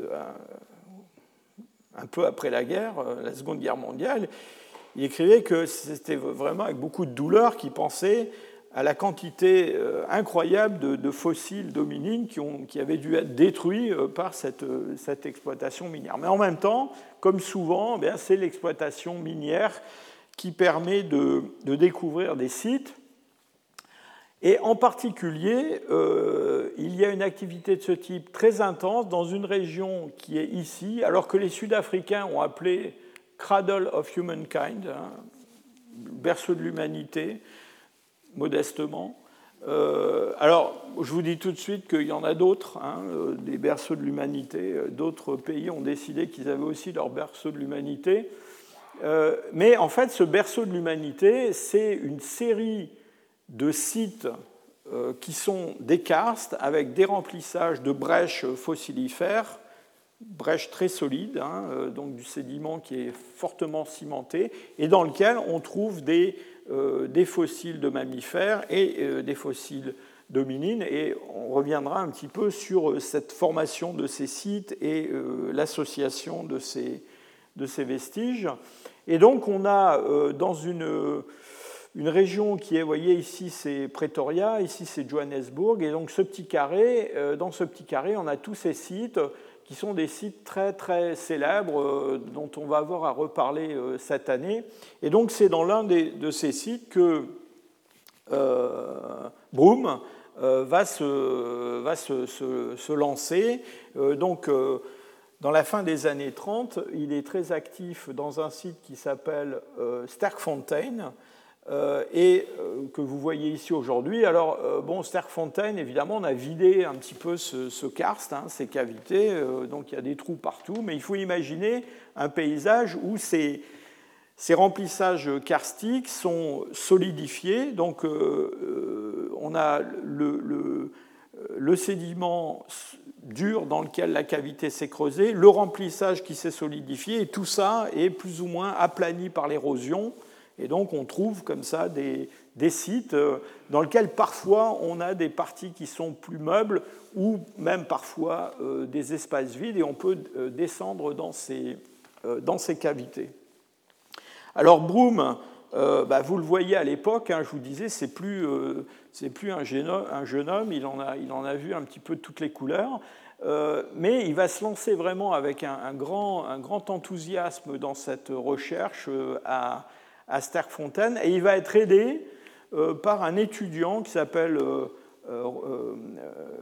un peu après la guerre, la Seconde Guerre mondiale, il écrivait que c'était vraiment avec beaucoup de douleur qu'il pensait à la quantité euh, incroyable de, de fossiles d'hominines qui, ont, qui avaient dû être détruits euh, par cette, cette exploitation minière. Mais en même temps, comme souvent, eh bien, c'est l'exploitation minière qui permet de, de découvrir des sites. Et en particulier, euh, il y a une activité de ce type très intense dans une région qui est ici, alors que les Sud-Africains ont appelé Cradle of Humankind, hein, berceau de l'humanité, modestement. Euh, alors, je vous dis tout de suite qu'il y en a d'autres, hein, des berceaux de l'humanité. D'autres pays ont décidé qu'ils avaient aussi leur berceau de l'humanité. Euh, mais en fait, ce berceau de l'humanité, c'est une série de sites euh, qui sont des karstes avec des remplissages de brèches fossilifères, brèches très solides, hein, euh, donc du sédiment qui est fortement cimenté, et dans lequel on trouve des, euh, des fossiles de mammifères et euh, des fossiles d'hominines, et on reviendra un petit peu sur cette formation de ces sites et euh, l'association de ces, de ces vestiges. Et donc on a euh, dans une... Une région qui est, vous voyez, ici c'est Pretoria, ici c'est Johannesburg, et donc ce petit carré, dans ce petit carré, on a tous ces sites qui sont des sites très très célèbres dont on va avoir à reparler cette année. Et donc c'est dans l'un des, de ces sites que euh, Broom euh, va, se, va se, se, se lancer. Euh, donc euh, dans la fin des années trente, il est très actif dans un site qui s'appelle euh, Sterkfontein, Euh, et euh, que vous voyez ici aujourd'hui. Alors, euh, bon, Sterkfontein, évidemment, on a vidé un petit peu ce, ce karst, hein, ces cavités, euh, donc il y a des trous partout, mais il faut imaginer un paysage où ces, ces remplissages karstiques sont solidifiés, donc euh, euh, on a le, le, le sédiment dur dans lequel la cavité s'est creusée, le remplissage qui s'est solidifié, et tout ça est plus ou moins aplani par l'érosion. Et donc on trouve comme ça des, des sites dans lesquels parfois on a des parties qui sont plus meubles ou même parfois euh, des espaces vides, et on peut euh, descendre dans ces, euh, dans ces cavités. Alors Broom, euh, bah, vous le voyez à l'époque, hein, je vous disais, c'est plus, euh, c'est plus un, jeune homme, un jeune homme, il en, a, il en a vu un petit peu toutes les couleurs, euh, mais il va se lancer vraiment avec un, un, grand, un grand enthousiasme dans cette recherche euh, à à Sterkfontein, et il va être aidé euh, par un étudiant qui s'appelle euh, euh,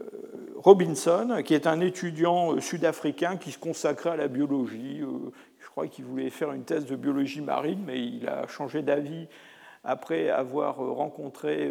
Robinson, qui est un étudiant sud-africain qui se consacrait à la biologie. Euh, je crois qu'il voulait faire une thèse de biologie marine, mais il a changé d'avis après avoir rencontré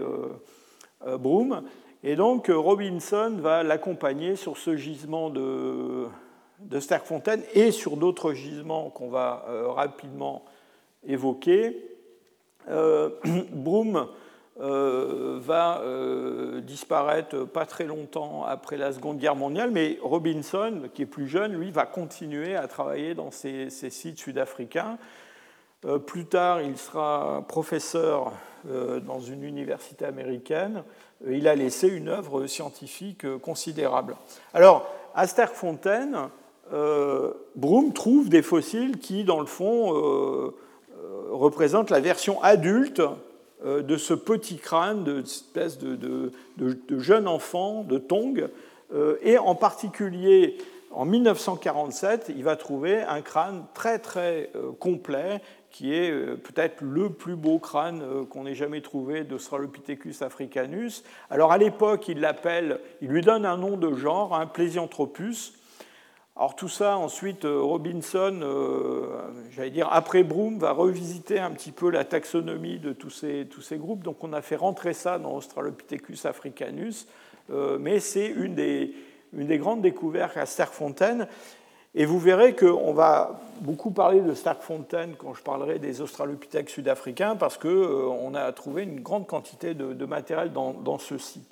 Broome. Et donc Robinson va l'accompagner sur ce gisement de, de Sterkfontein et sur d'autres gisements qu'on va euh, rapidement évoquer. Euh, Broome euh, va euh, disparaître pas très longtemps après la Seconde Guerre mondiale, mais Robinson, qui est plus jeune, lui, va continuer à travailler dans ces, ces sites sud-africains. Euh, plus tard, il sera professeur euh, dans une université américaine. Il a laissé une œuvre scientifique considérable. Alors, à Sterkfontein, euh, Broome trouve des fossiles qui, dans le fond, euh, euh, représentent la version adulte euh, de ce petit crâne, de espèce de, de, de, de jeune enfant, de Tong. Euh, et en particulier, en mille neuf cent quarante-sept, il va trouver un crâne très, très euh, complet, qui est peut-être le plus beau crâne qu'on ait jamais trouvé d'Australopithecus africanus. Alors à l'époque, il l'appelle, il lui donne un nom de genre, un Plesianthropus. Alors tout ça, ensuite, Robinson, euh, j'allais dire après Broome, va revisiter un petit peu la taxonomie de tous ces, tous ces groupes. Donc on a fait rentrer ça dans Australopithecus africanus, euh, mais c'est une des, une des grandes découvertes à Sterkfontein. Et vous verrez qu'on va beaucoup parler de Sterkfontein quand je parlerai des australopithèques sud-africains, parce qu'on euh, a trouvé une grande quantité de, de matériel dans, dans ce site.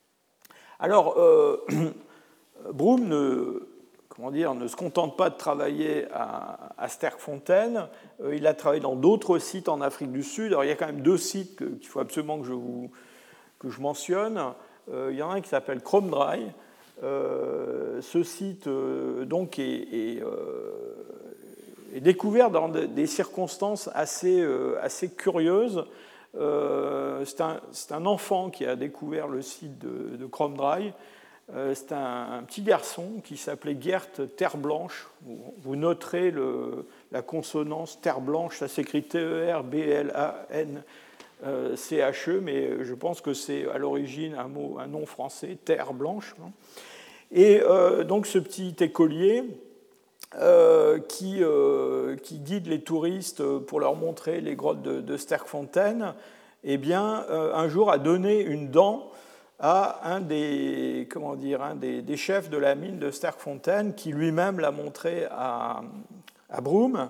Alors, euh, Broome ne, comment dire, ne se contente pas de travailler à, à Sterkfontein, euh, il a travaillé dans d'autres sites en Afrique du Sud. Alors, il y a quand même deux sites qu'il faut absolument que je, vous, que je mentionne. Euh, il y en a un qui s'appelle Kromdraai. Euh, ce site euh, donc est, est, euh, est découvert dans des circonstances assez, euh, assez curieuses. Euh, c'est, un, c'est un enfant qui a découvert le site de, de Kromdraai. Euh, c'est un, un petit garçon qui s'appelait Gert Terre Blanche. Vous, vous noterez le, la consonance Terre Blanche, ça s'écrit T E R B L A N C H E, mais je pense que c'est à l'origine un, mot, un nom français, Terre Blanche. Et euh, donc ce petit écolier euh, qui, euh, qui guide les touristes pour leur montrer les grottes de, de Sterkfontein, eh bien, euh, un jour a donné une dent à un des, comment dire, un des, des chefs de la mine de Sterkfontein, qui lui-même l'a montré à, à Broome.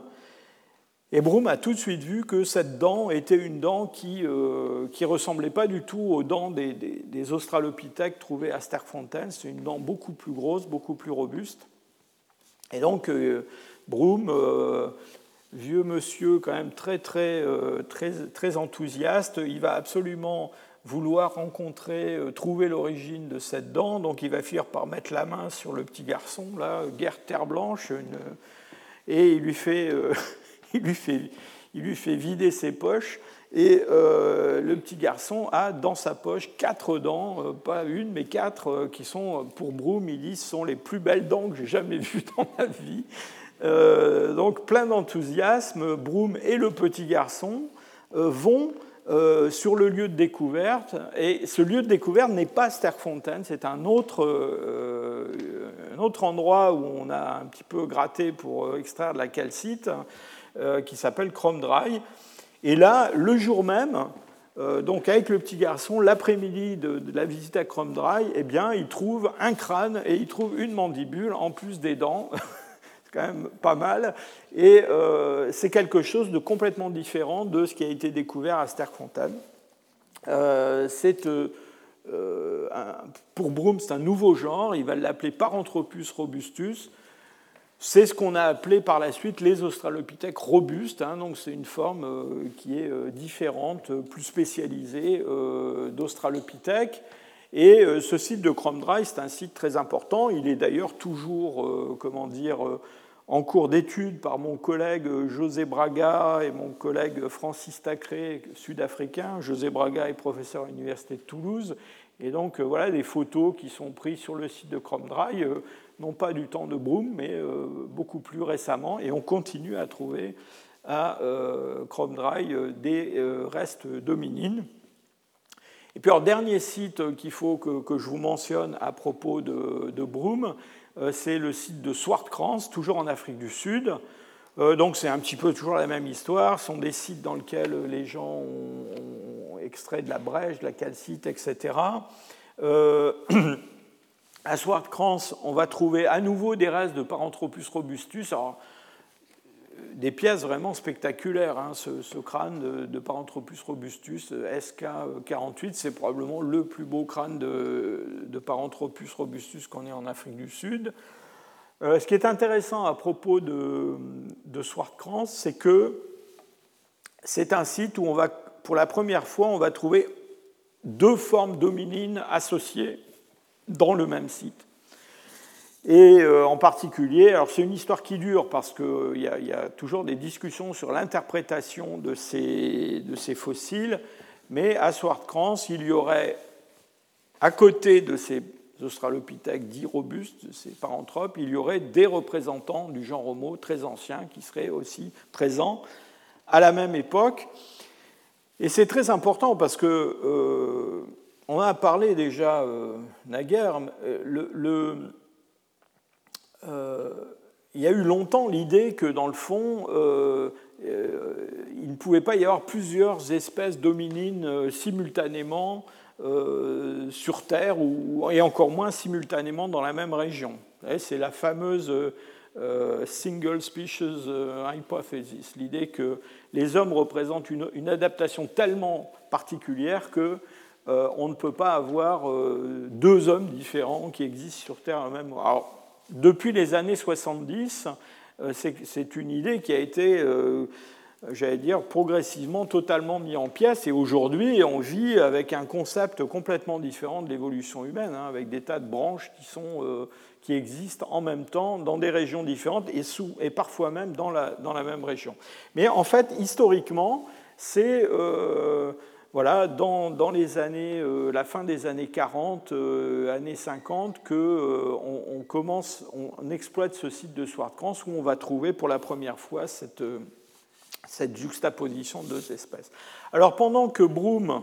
Et Broome a tout de suite vu que cette dent était une dent qui ne euh, qui ressemblait pas du tout aux dents des, des, des australopithèques trouvés à Sterkfontein. C'est une dent beaucoup plus grosse, beaucoup plus robuste. Et donc, euh, Broome, euh, vieux monsieur quand même très, très, euh, très, très enthousiaste, il va absolument vouloir rencontrer, euh, trouver l'origine de cette dent. Donc, il va finir par mettre la main sur le petit garçon, là, Gert Terre Blanche, une, et il lui fait... Euh, Il lui, fait, il lui fait vider ses poches et euh, le petit garçon a dans sa poche quatre dents, euh, pas une mais quatre, euh, qui sont, pour Broome, il dit, sont les plus belles dents que j'ai jamais vues dans ma vie. Euh, donc plein d'enthousiasme, Broome et le petit garçon euh, vont euh, sur le lieu de découverte, et ce lieu de découverte n'est pas Sterkfontein, c'est un autre, euh, un autre endroit où on a un petit peu gratté pour extraire de la calcite, Euh, qui s'appelle Kromdraai. Et là, le jour même, euh, donc avec le petit garçon, l'après-midi de, de la visite à Kromdraai, eh bien, il trouve un crâne et il trouve une mandibule en plus des dents. C'est quand même pas mal. Et euh, c'est quelque chose de complètement différent de ce qui a été découvert à Sterkfontein. Euh, c'est, euh, un, pour Broome, c'est un nouveau genre. Il va l'appeler Paranthropus robustus. C'est ce qu'on a appelé par la suite les australopithèques robustes, hein, donc c'est une forme euh, qui est euh, différente, plus spécialisée euh, d'australopithèques. Et euh, ce site de Kromdraai, c'est un site très important. Il est d'ailleurs toujours, euh, comment dire, euh, en cours d'étude par mon collègue José Braga et mon collègue Francis Tacré, sud-africain. José Braga est professeur à l'université de Toulouse. Et donc, euh, voilà des photos qui sont prises sur le site de Kromdraai, euh, non pas du temps de Broome, mais euh, beaucoup plus récemment. Et on continue à trouver à euh, Kromdraai euh, des euh, restes d'hominines. Et puis, alors, dernier site qu'il faut que, que je vous mentionne à propos de, de Broome, euh, c'est le site de Swartkrans, toujours en Afrique du Sud, Euh, donc c'est un petit peu toujours la même histoire. Ce sont des sites dans lesquels les gens ont, ont extrait de la brèche, de la calcite, et cetera. Euh, à Swartkrans, on va trouver à nouveau des restes de Paranthropus robustus. Alors, des pièces vraiment spectaculaires. Hein. Ce, ce crâne de, de Paranthropus robustus S K quarante-huit, c'est probablement le plus beau crâne de, de Paranthropus robustus qu'on ait en Afrique du Sud. Euh, ce qui est intéressant à propos de, de Swartkrans, c'est que c'est un site où on va, pour la première fois, on va trouver deux formes d'hominines associées dans le même site. Et euh, en particulier, alors c'est une histoire qui dure parce qu'il euh, y, y a toujours des discussions sur l'interprétation de ces, de ces fossiles, mais à Swartkrans, il y aurait, à côté de ces australopithèques dits robustes, ces paranthropes, il y aurait des représentants du genre Homo très anciens qui seraient aussi présents à la même époque. Et c'est très important parce que, euh, on a parlé déjà euh, naguère, le, le Euh, il y a eu longtemps l'idée que, dans le fond, euh, euh, il ne pouvait pas y avoir plusieurs espèces d'hominines euh, simultanément euh, sur Terre, ou, et encore moins simultanément dans la même région. C'est la fameuse euh, single species hypothesis, l'idée que les hommes représentent une, une adaptation tellement particulière que euh, on ne peut pas avoir euh, deux hommes différents qui existent sur Terre à la même. Alors, depuis les années soixante-dix, c'est une idée qui a été, j'allais dire, progressivement totalement mise en pièces. Et aujourd'hui, on vit avec un concept complètement différent de l'évolution humaine, hein, avec des tas de branches qui, sont, qui existent en même temps dans des régions différentes et, sous, et parfois même dans la, dans la même région. Mais en fait, historiquement, c'est... Euh, Voilà, dans, dans les années, euh, la fin des années quarante, euh, années cinquante, qu'on euh, on commence, on exploite ce site de Swartkrans où on va trouver pour la première fois cette, cette juxtaposition de deux espèces. Alors pendant que Broom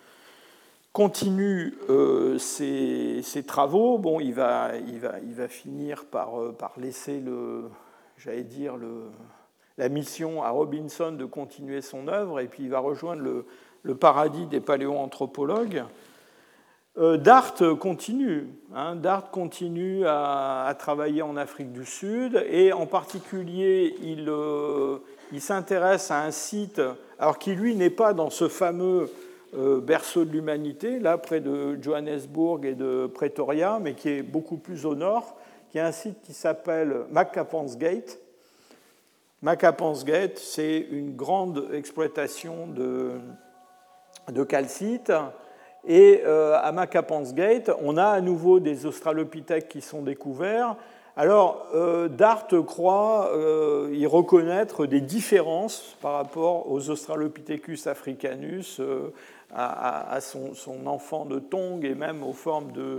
continue euh, ses, ses travaux, bon, il va, il va, il va finir par, euh, par laisser le, j'allais dire le, la mission à Robinson de continuer son œuvre, et puis il va rejoindre le le paradis des paléoanthropologues. Euh, Dart continue. Hein, Dart continue à, à travailler en Afrique du Sud, et en particulier, il, euh, il s'intéresse à un site, alors qui lui n'est pas dans ce fameux euh, berceau de l'humanité, là près de Johannesburg et de Pretoria, mais qui est beaucoup plus au nord, qui est un site qui s'appelle Macapans Gate. Macapans Gate, c'est une grande exploitation de de calcite, et euh, à Macapans Gate, on a à nouveau des australopithèques qui sont découverts. Alors, euh, Dart croit euh, y reconnaître des différences par rapport aux Australopithecus africanus, euh, à, à son, son, enfant de Tongue, et même aux formes de,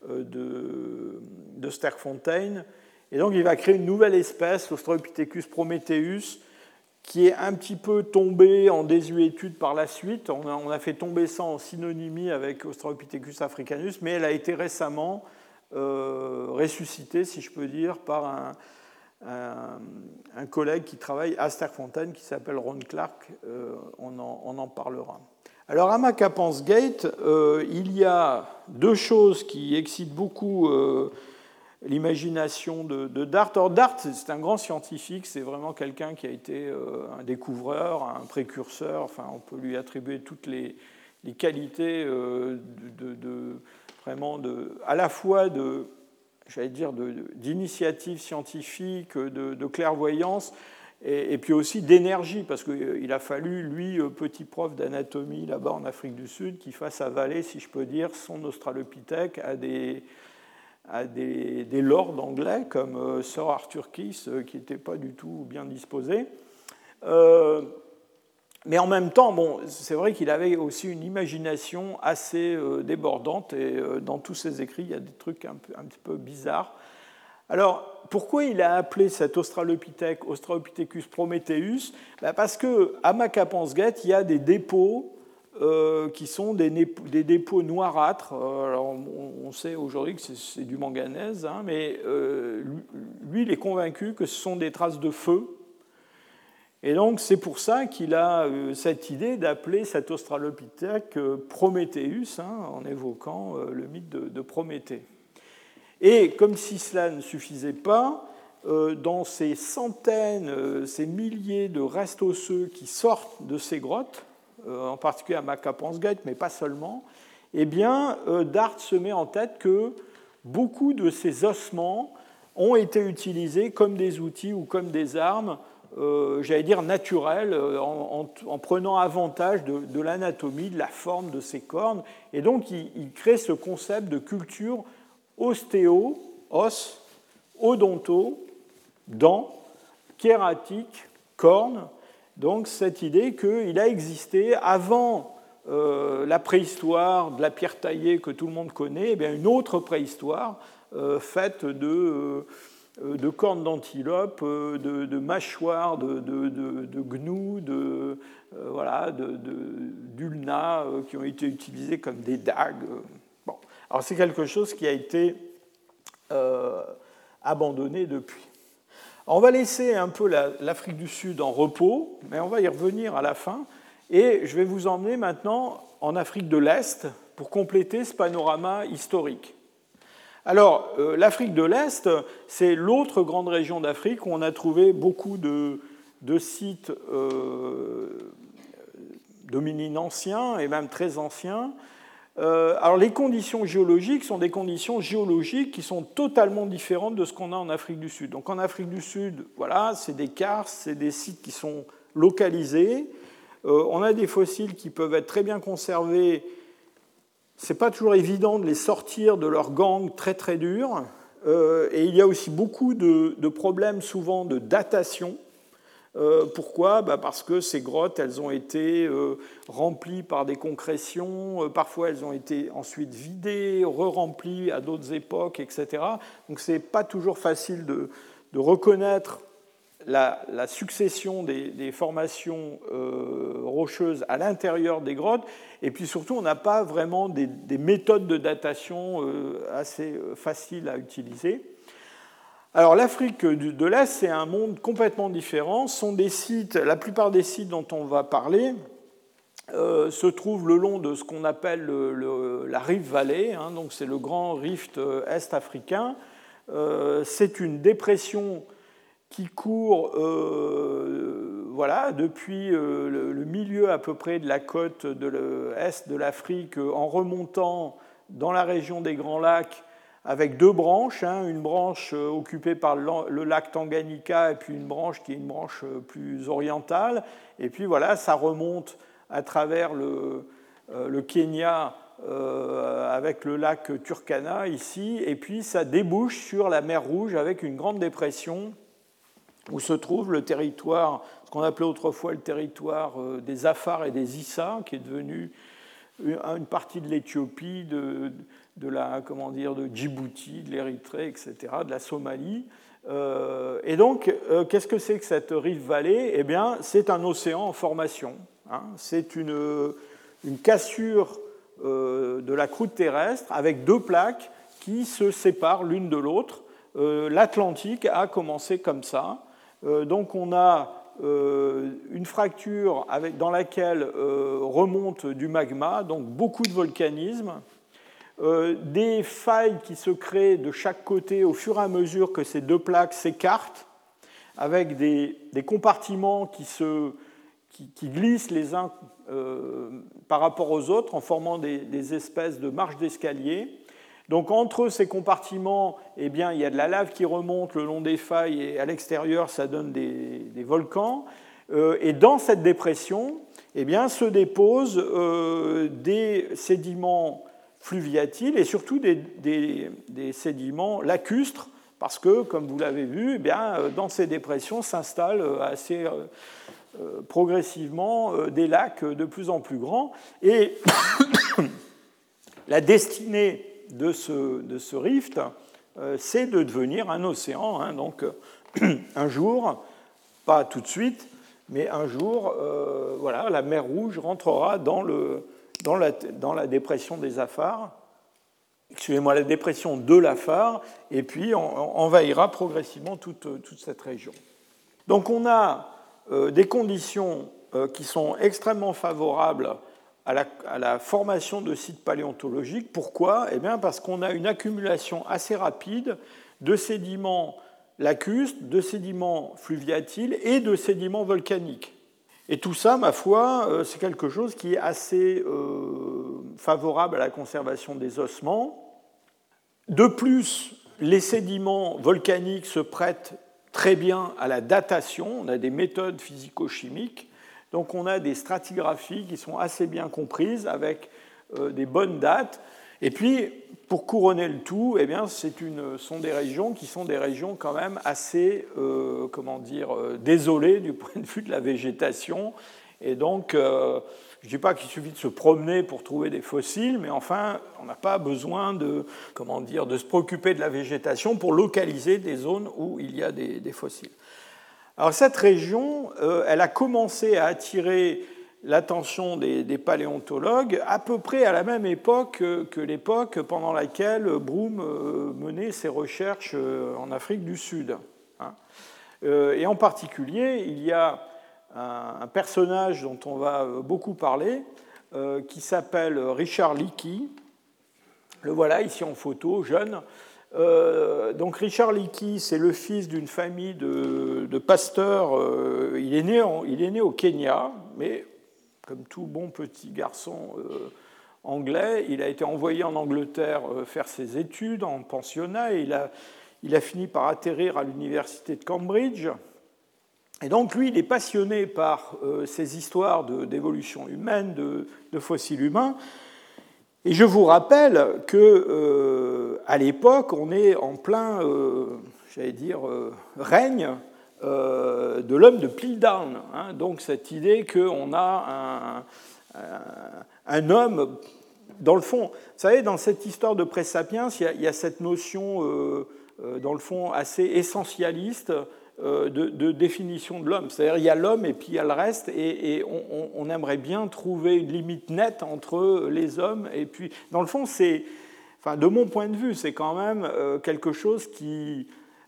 de, de Sterkfontein. Et donc, il va créer une nouvelle espèce, l'Australopithecus prometheus, qui est un petit peu tombé en désuétude par la suite. On a, on a fait tomber ça en synonymie avec Australopithecus africanus, mais elle a été récemment euh, ressuscitée, si je peux dire, par un, un, un collègue qui travaille à Sterkfontein, qui s'appelle Ron Clark. Euh, on, en, on en parlera. Alors, à Macapans Gate, euh, il y a deux choses qui excitent beaucoup euh, l'imagination de, de Dart. Or, Dart, c'est un grand scientifique, c'est vraiment quelqu'un qui a été euh, un découvreur, un précurseur, enfin, on peut lui attribuer toutes les, les qualités euh, de, de, de, vraiment de, à la fois de, j'allais dire, d'initiative scientifique, de, de clairvoyance, et, et puis aussi d'énergie, parce qu'il a fallu, lui, petit prof d'anatomie là-bas en Afrique du Sud, qu'il fasse avaler, si je peux dire, son australopithèque à des à des, des lords anglais comme euh, Sir Arthur Keith, euh, qui n'étaient pas du tout bien disposés. Euh, mais en même temps, bon, c'est vrai qu'il avait aussi une imagination assez euh, débordante, et euh, dans tous ses écrits, il y a des trucs un, peu, un petit peu bizarres. Alors, pourquoi il a appelé cet australopithèque Australopithecus prometheus? Ben parce qu'à Macapans Gate, il y a des dépôts Euh, qui sont des, des dépôts noirâtres. Alors, on, on sait aujourd'hui que c'est du manganèse, hein, mais euh, lui, il est convaincu que ce sont des traces de feu Et donc c'est pour ça qu'il a euh, cette idée d'appeler cet australopithèque euh, Prométhéeus, hein, en évoquant euh, le mythe de, de Prométhée. Et comme si cela ne suffisait pas, euh, dans ces centaines, euh, ces milliers de restes osseux qui sortent de ces grottes, euh, en particulier à Makapansgate, mais pas seulement, eh bien, euh, Dart se met en tête que beaucoup de ces ossements ont été utilisés comme des outils ou comme des armes, euh, j'allais dire naturelles, en, en, en prenant avantage de, de l'anatomie, de la forme de ces cornes. Et donc, il, il crée ce concept de culture ostéo, os, odonto, dents, kératique, cornes. Donc, cette idée qu'il a existé avant euh, la préhistoire de la pierre taillée que tout le monde connaît, eh bien, une autre préhistoire euh, faite de, euh, de cornes d'antilope, de, de mâchoires, de, de, de, de gnous, de, euh, voilà, de, de, d'ulna euh, qui ont été utilisées comme des dagues. Bon. Alors, c'est quelque chose qui a été euh, abandonné depuis. Alors, on va laisser un peu la, l'Afrique du Sud en repos, mais on va y revenir à la fin. Et je vais vous emmener maintenant en Afrique de l'Est pour compléter ce panorama historique. Alors, euh, l'Afrique de l'Est, c'est l'autre grande région d'Afrique où on a trouvé beaucoup de, de sites euh, d'hominines anciens et même très anciens. Euh, alors, les conditions géologiques sont des conditions géologiques qui sont totalement différentes de ce qu'on a en Afrique du Sud. Donc, en Afrique du Sud, voilà, c'est des karstes, c'est des sites qui sont localisés. Euh, on a des fossiles qui peuvent être très bien conservés. Ce n'est pas toujours évident de les sortir de leur gangue très très dur. Euh, et il y a aussi beaucoup de, de problèmes souvent de datation. Euh, pourquoi ? Bah parce que ces grottes, elles ont été euh, remplies par des concrétions. Euh, parfois, elles ont été ensuite vidées, re-remplies à d'autres époques, et cetera. Donc, ce n'est pas toujours facile de, de reconnaître La, la succession des, des formations euh, rocheuses à l'intérieur des grottes, et puis surtout, on n'a pas vraiment des, des méthodes de datation euh, assez faciles à utiliser. Alors, l'Afrique de l'Est, c'est un monde complètement différent. Ce sont des sites, la plupart des sites dont on va parler euh, se trouvent le long de ce qu'on appelle le, le, la Rift Valley, hein, donc c'est le grand rift est-africain. Euh, c'est une dépression qui court euh, voilà, depuis euh, le, le milieu à peu près de la côte de l'est de l'Afrique, euh, en remontant dans la région des Grands Lacs, avec deux branches, hein, une branche euh, occupée par le, le lac Tanganyika et puis une branche qui est une branche euh, plus orientale. Et puis voilà, ça remonte à travers le, euh, le Kenya euh, avec le lac Turkana ici, et puis ça débouche sur la mer Rouge avec une grande dépression où se trouve le territoire, ce qu'on appelait autrefois le territoire des Afars et des Issa, qui est devenu une partie de l'Éthiopie, de, de la, comment dire, de Djibouti, de l'Érythrée, et cetera, de la Somalie. Euh, et donc, euh, qu'est-ce que c'est que cette Rift Valley ? Eh bien, c'est un océan en formation. Hein. C'est une, une cassure euh, de la croûte terrestre avec deux plaques qui se séparent l'une de l'autre. Euh, L'Atlantique a commencé comme ça. Euh, donc, on a euh, une fracture avec, dans laquelle euh, remonte du magma, donc beaucoup de volcanisme. Euh, des failles qui se créent de chaque côté au fur et à mesure que ces deux plaques s'écartent, avec des, des compartiments qui, se, qui, qui glissent les uns euh, par rapport aux autres en formant des, des espèces de marches d'escalier. Donc entre ces compartiments, eh bien, il y a de la lave qui remonte le long des failles et à l'extérieur, ça donne des, des volcans. Euh, et dans cette dépression, eh bien, se déposent euh, des sédiments fluviatiles et surtout des, des, des sédiments lacustres, parce que, comme vous l'avez vu, eh bien, dans ces dépressions s'installent assez euh, progressivement euh, des lacs de plus en plus grands. Et la destinée de ce, de ce rift, euh, c'est de devenir un océan. Hein, donc, euh, un jour, pas tout de suite, mais un jour, euh, voilà, la mer Rouge rentrera dans, le, dans, la, dans la dépression des Afars, excusez-moi, la dépression de l'Afar, et puis on, on envahira progressivement toute, toute cette région. Donc, on a euh, des conditions euh, qui sont extrêmement favorables à la, à la formation de sites paléontologiques. Pourquoi ? Eh bien parce qu'on a une accumulation assez rapide de sédiments lacustres, de sédiments fluviatiles et de sédiments volcaniques. Et tout ça, ma foi, c'est quelque chose qui est assez euh, favorable à la conservation des ossements. De plus, les sédiments volcaniques se prêtent très bien à la datation. On a des méthodes physico-chimiques. Donc on a des stratigraphies qui sont assez bien comprises avec euh, des bonnes dates. Et puis, pour couronner le tout, eh bien, c'est une, sont des régions qui sont des régions quand même assez, euh, comment dire, euh, désolées du point de vue de la végétation. Et donc, euh, je ne dis pas qu'il suffit de se promener pour trouver des fossiles, mais enfin, on n'a pas besoin de, comment dire, de se préoccuper de la végétation pour localiser des zones où il y a des, des fossiles. Alors, cette région, euh, elle a commencé à attirer l'attention des, des paléontologues à peu près à la même époque que, que l'époque pendant laquelle Broom euh, menait ses recherches euh, en Afrique du Sud. Hein. Euh, et en particulier, il y a un, un personnage dont on va beaucoup parler, euh, qui s'appelle Richard Leakey. Le voilà ici en photo, jeune. Euh, donc Richard Leakey, c'est le fils d'une famille de, de pasteurs. Euh, il, est né en, il est né au Kenya, mais comme tout bon petit garçon euh, anglais, il a été envoyé en Angleterre euh, faire ses études en pensionnat et il a, il a fini par atterrir à l'université de Cambridge. Et donc lui, il est passionné par euh, ces histoires de, d'évolution humaine, de, de fossiles humains. Et je vous rappelle que euh, à l'époque, on est en plein, euh, j'allais dire, euh, règne euh, de l'homme de Piltdown. Hein, donc cette idée qu'on a un, un, un homme, dans le fond, vous savez, dans cette histoire de Pré-Sapiens, il y a, il y a cette notion, euh, euh, dans le fond, assez essentialiste euh, de, de définition de l'homme. C'est-à-dire il y a l'homme et puis il y a le reste, et, et on, on aimerait bien trouver une limite nette entre les hommes. Et puis, dans le fond, c'est, enfin, de mon point de vue, c'est quand même euh, quelque chose qui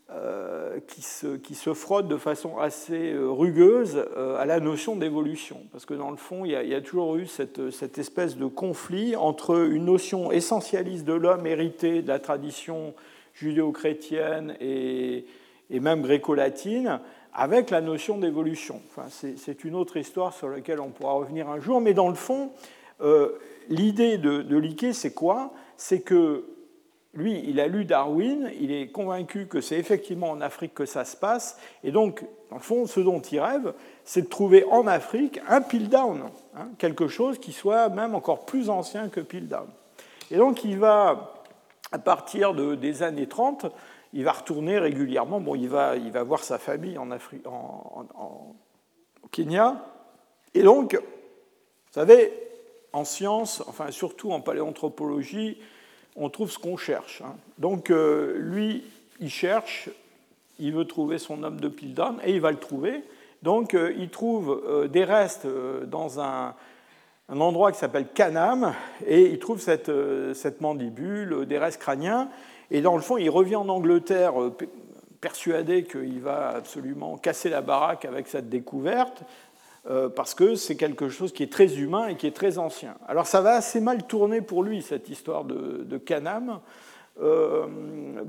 Euh, qui, se, qui se frotte de façon assez rugueuse euh, à la notion d'évolution. Parce que dans le fond, il y a, il y a toujours eu cette, cette espèce de conflit entre une notion essentialiste de l'homme héritée de la tradition judéo-chrétienne et, et même gréco-latine, avec la notion d'évolution. Enfin, c'est, c'est une autre histoire sur laquelle on pourra revenir un jour, mais dans le fond, euh, l'idée de, de Leakey, c'est quoi ? C'est que lui, il a lu Darwin, il est convaincu que c'est effectivement en Afrique que ça se passe, et donc, dans le fond, ce dont il rêve, c'est de trouver en Afrique un Piltdown, hein, quelque chose qui soit même encore plus ancien que Piltdown. Et donc, il va, à partir de, des années trente, il va retourner régulièrement, bon, il va, il va voir sa famille en Afrique, en, en, en, au Kenya, et donc, vous savez, en sciences, enfin surtout en paléanthropologie, on trouve ce qu'on cherche. Donc, euh, lui, il cherche, il veut trouver son homme de Piltdown, et il va le trouver. Donc, euh, il trouve euh, des restes euh, dans un, un endroit qui s'appelle Canam, et il trouve cette, euh, cette mandibule, euh, des restes crâniens. Et dans le fond, il revient en Angleterre euh, persuadé qu'il va absolument casser la baraque avec cette découverte, parce que c'est quelque chose qui est très humain et qui est très ancien. Alors ça va assez mal tourner pour lui, cette histoire de, de Canam. Euh, pourquoi ?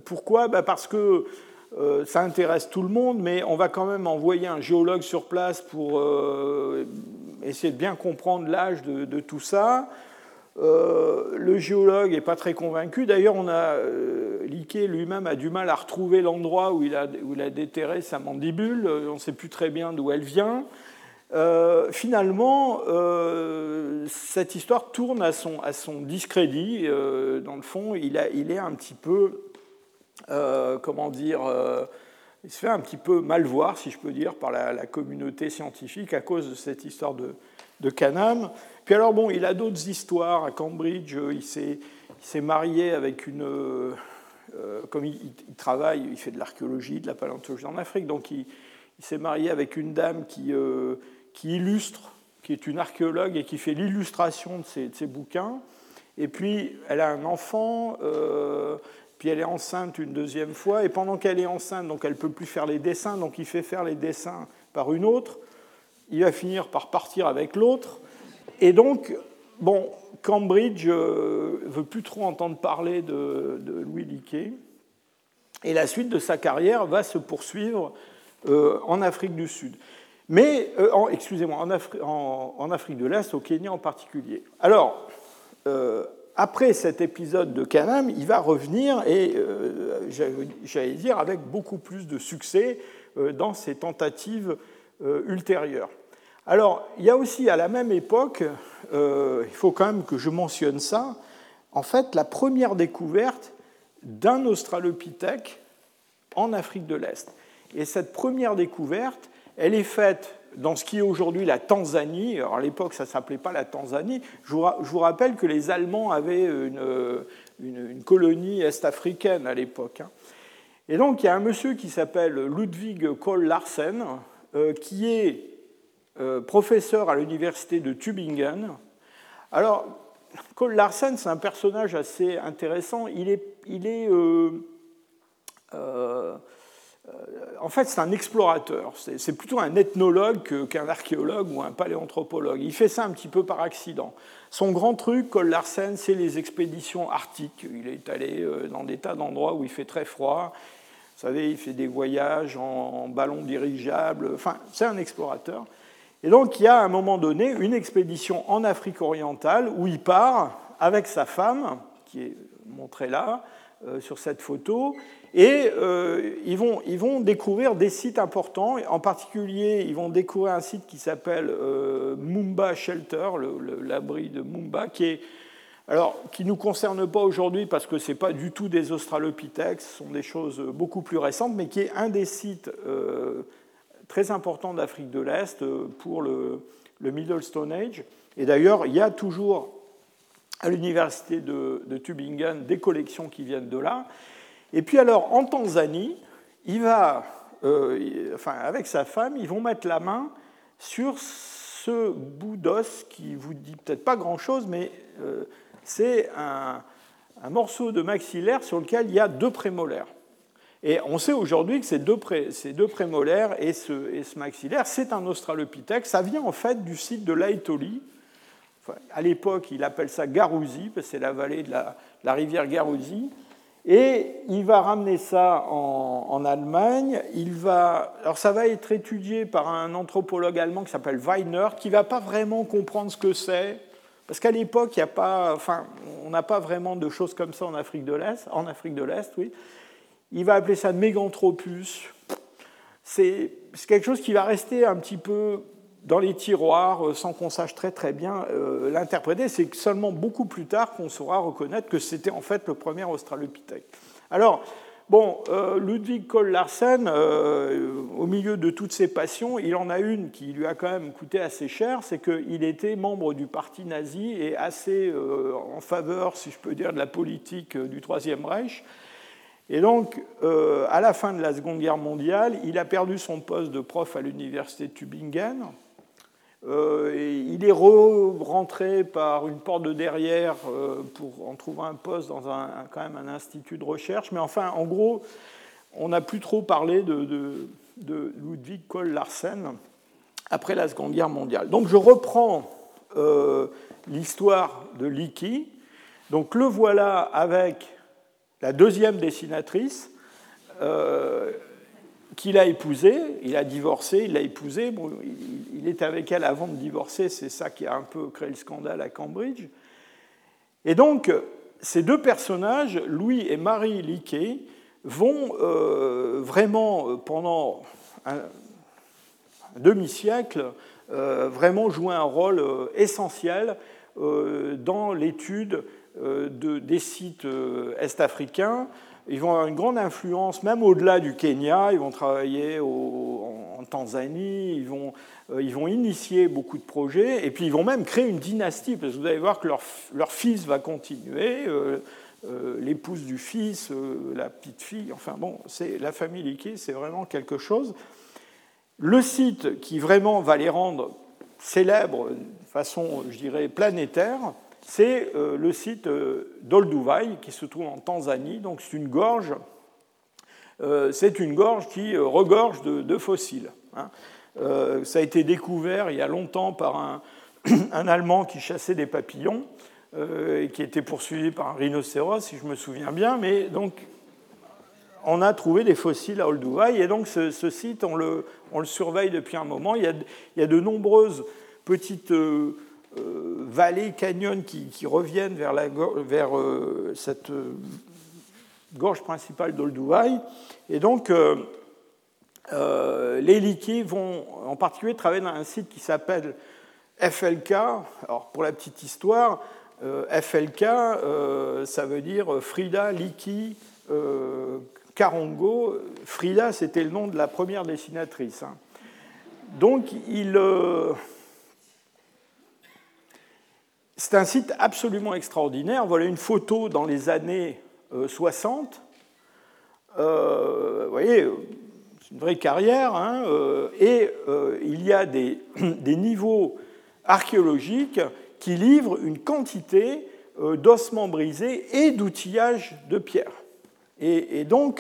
Ben parce que euh, ça intéresse tout le monde, mais on va quand même envoyer un géologue sur place pour euh, essayer de bien comprendre l'âge de, de tout ça. Euh, le géologue n'est pas très convaincu. D'ailleurs, on a, euh, Leakey lui-même a du mal à retrouver l'endroit où il a, où il a déterré sa mandibule. On ne sait plus très bien d'où elle vient. Euh, finalement, euh, cette histoire tourne à son, à son discrédit. Euh, dans le fond, il, a, il est un petit peu, euh, comment dire, euh, il se fait un petit peu mal voir, si je peux dire, par la, la communauté scientifique à cause de cette histoire de, de Canam. Puis alors, bon, il a d'autres histoires. À Cambridge, il s'est, il s'est marié avec une... Euh, comme il, il travaille, il fait de l'archéologie, de la paléontologie en Afrique, donc il, il s'est marié avec une dame qui... Euh, qui illustre, qui est une archéologue et qui fait l'illustration de ses, de ses bouquins. Et puis, elle a un enfant, euh, puis elle est enceinte une deuxième fois, et pendant qu'elle est enceinte, donc elle ne peut plus faire les dessins, donc il fait faire les dessins par une autre. il va finir par partir avec l'autre. Et donc, bon, Cambridge ne euh, veut plus trop entendre parler de, de Louis Leakey. Et la suite de sa carrière va se poursuivre euh, en Afrique du Sud. Mais, euh, en, excusez-moi, en, Afri- en, en Afrique de l'Est, au Kenya en particulier. Alors, euh, après cet épisode de Canam, il va revenir, et euh, j'allais dire, avec beaucoup plus de succès euh, dans ses tentatives euh, ultérieures. Alors, il y a aussi, à la même époque, euh, il faut quand même que je mentionne ça, en fait, la première découverte d'un australopithèque en Afrique de l'Est. Et cette première découverte, elle est faite dans ce qui est aujourd'hui la Tanzanie. Alors à l'époque, ça ne s'appelait pas la Tanzanie. Je vous rappelle que les Allemands avaient une, une, une colonie est-africaine à l'époque. Et donc, il y a un monsieur qui s'appelle Ludwig Kohl Larsen, euh, qui est euh, professeur à l'université de Tübingen. Alors, Kohl Larsen, c'est un personnage assez intéressant. Il est, il est euh, euh, en fait, c'est un explorateur. C'est, c'est plutôt un ethnologue qu'un archéologue ou un paléanthropologue. Il fait ça un petit peu par accident. Son grand truc, Kohl Larsen, c'est les expéditions arctiques. Il est allé dans des tas d'endroits où il fait très froid. Vous savez, il fait des voyages en ballon dirigeable. Enfin, c'est un explorateur. Et donc, il y a à un moment donné une expédition en Afrique orientale où il part avec sa femme, qui est montrée là, euh, sur cette photo, et euh, ils, vont, ils vont découvrir des sites importants. En particulier, ils vont découvrir un site qui s'appelle euh, Mumba Shelter, le, le, l'abri de Mumba, qui est, alors, qui ne nous concerne pas aujourd'hui parce que ce n'est pas du tout des australopithèques, ce sont des choses beaucoup plus récentes, mais qui est un des sites euh, très important d'Afrique de l'Est pour le, le Middle Stone Age. Et d'ailleurs, il y a toujours à l'université de, de Tübingen des collections qui viennent de là. Et puis alors, en Tanzanie, il va, euh, enfin, avec sa femme, ils vont mettre la main sur ce bout d'os qui vous dit peut-être pas grand-chose, mais euh, c'est un, un morceau de maxillaire sur lequel il y a deux prémolaires. Et on sait aujourd'hui que ces deux, pré, ces deux prémolaires et ce, et ce maxillaire, c'est un australopithèque. Ça vient en fait du site de l'Aetoli. Enfin, à l'époque, il appelle ça Garouzi, parce que c'est la vallée de la, la rivière Garouzi. Et il va ramener ça en, en Allemagne. Il va, alors ça va être étudié par un anthropologue allemand qui s'appelle Weiner, qui ne va pas vraiment comprendre ce que c'est. Parce qu'à l'époque, il y a pas, enfin, on n'a pas vraiment de choses comme ça en Afrique de l'Est. En Afrique de l'Est, oui. Il va appeler ça Meganthropus. C'est quelque chose qui va rester un petit peu dans les tiroirs sans qu'on sache très très bien euh, l'interpréter. C'est seulement beaucoup plus tard qu'on saura reconnaître que c'était en fait le premier australopithèque. Alors, bon, euh, Ludwig Kohl Larsen, euh, au milieu de toutes ses passions, il en a une qui lui a quand même coûté assez cher, c'est qu'il était membre du parti nazi et assez euh, en faveur, si je peux dire, de la politique du Troisième Reich. Et donc, euh, à la fin de la Seconde Guerre mondiale, il a perdu son poste de prof à l'université de Tübingen. Euh, et il est rentré par une porte de derrière euh, pour en trouver un poste dans un, quand même un institut de recherche. Mais enfin, en gros, on n'a plus trop parlé de, de, de Ludwig Kohl Larsen après la Seconde Guerre mondiale. Donc, je reprends euh, l'histoire de Leakey. Donc, le voilà avec la deuxième dessinatrice, euh, qu'il a épousée, il a divorcé, il l'a épousée, bon, il, il était avec elle avant de divorcer, c'est ça qui a un peu créé le scandale à Cambridge. Et donc, ces deux personnages, Louis et Marie Leakey, vont euh, vraiment, pendant un, un demi-siècle, euh, vraiment jouer un rôle euh, essentiel euh, dans l'étude De, des sites est-africains. Ils vont avoir une grande influence, même au-delà du Kenya. Ils vont travailler au, en, en Tanzanie, ils vont, euh, ils vont initier beaucoup de projets, et puis ils vont même créer une dynastie, parce que vous allez voir que leur, leur fils va continuer, euh, euh, l'épouse du fils, euh, la petite fille, enfin bon, c'est, la famille Leakey, c'est vraiment quelque chose. Le site qui vraiment va les rendre célèbres de façon, je dirais, planétaire, c'est le site d'Olduvai, qui se trouve en Tanzanie. Donc c'est une gorge, c'est une gorge qui regorge de, de fossiles. Euh, ça a été découvert il y a longtemps par un, un Allemand qui chassait des papillons euh, et qui était poursuivi par un rhinocéros, si je me souviens bien. Mais donc, on a trouvé des fossiles à Olduvai, et donc ce, ce site, on le, on le surveille depuis un moment. Il y a, il y a de nombreuses petites euh, euh, vallées, canyons qui, qui reviennent vers, la, vers euh, cette euh, gorge principale d'Olduvai. Et donc, euh, euh, les Liquies vont en particulier travailler dans un site qui s'appelle F L K. Alors, pour la petite histoire, euh, F L K, euh, ça veut dire Frida Liquie euh, Karongo. Frida, c'était le nom de la première dessinatrice. Hein. Donc, il, euh, c'est un site absolument extraordinaire. Voilà une photo dans les années euh, soixante. Euh, vous voyez, c'est une vraie carrière. Hein, euh, et euh, il y a des, des niveaux archéologiques qui livrent une quantité euh, d'ossements brisés et d'outillage de pierre. Et, et donc,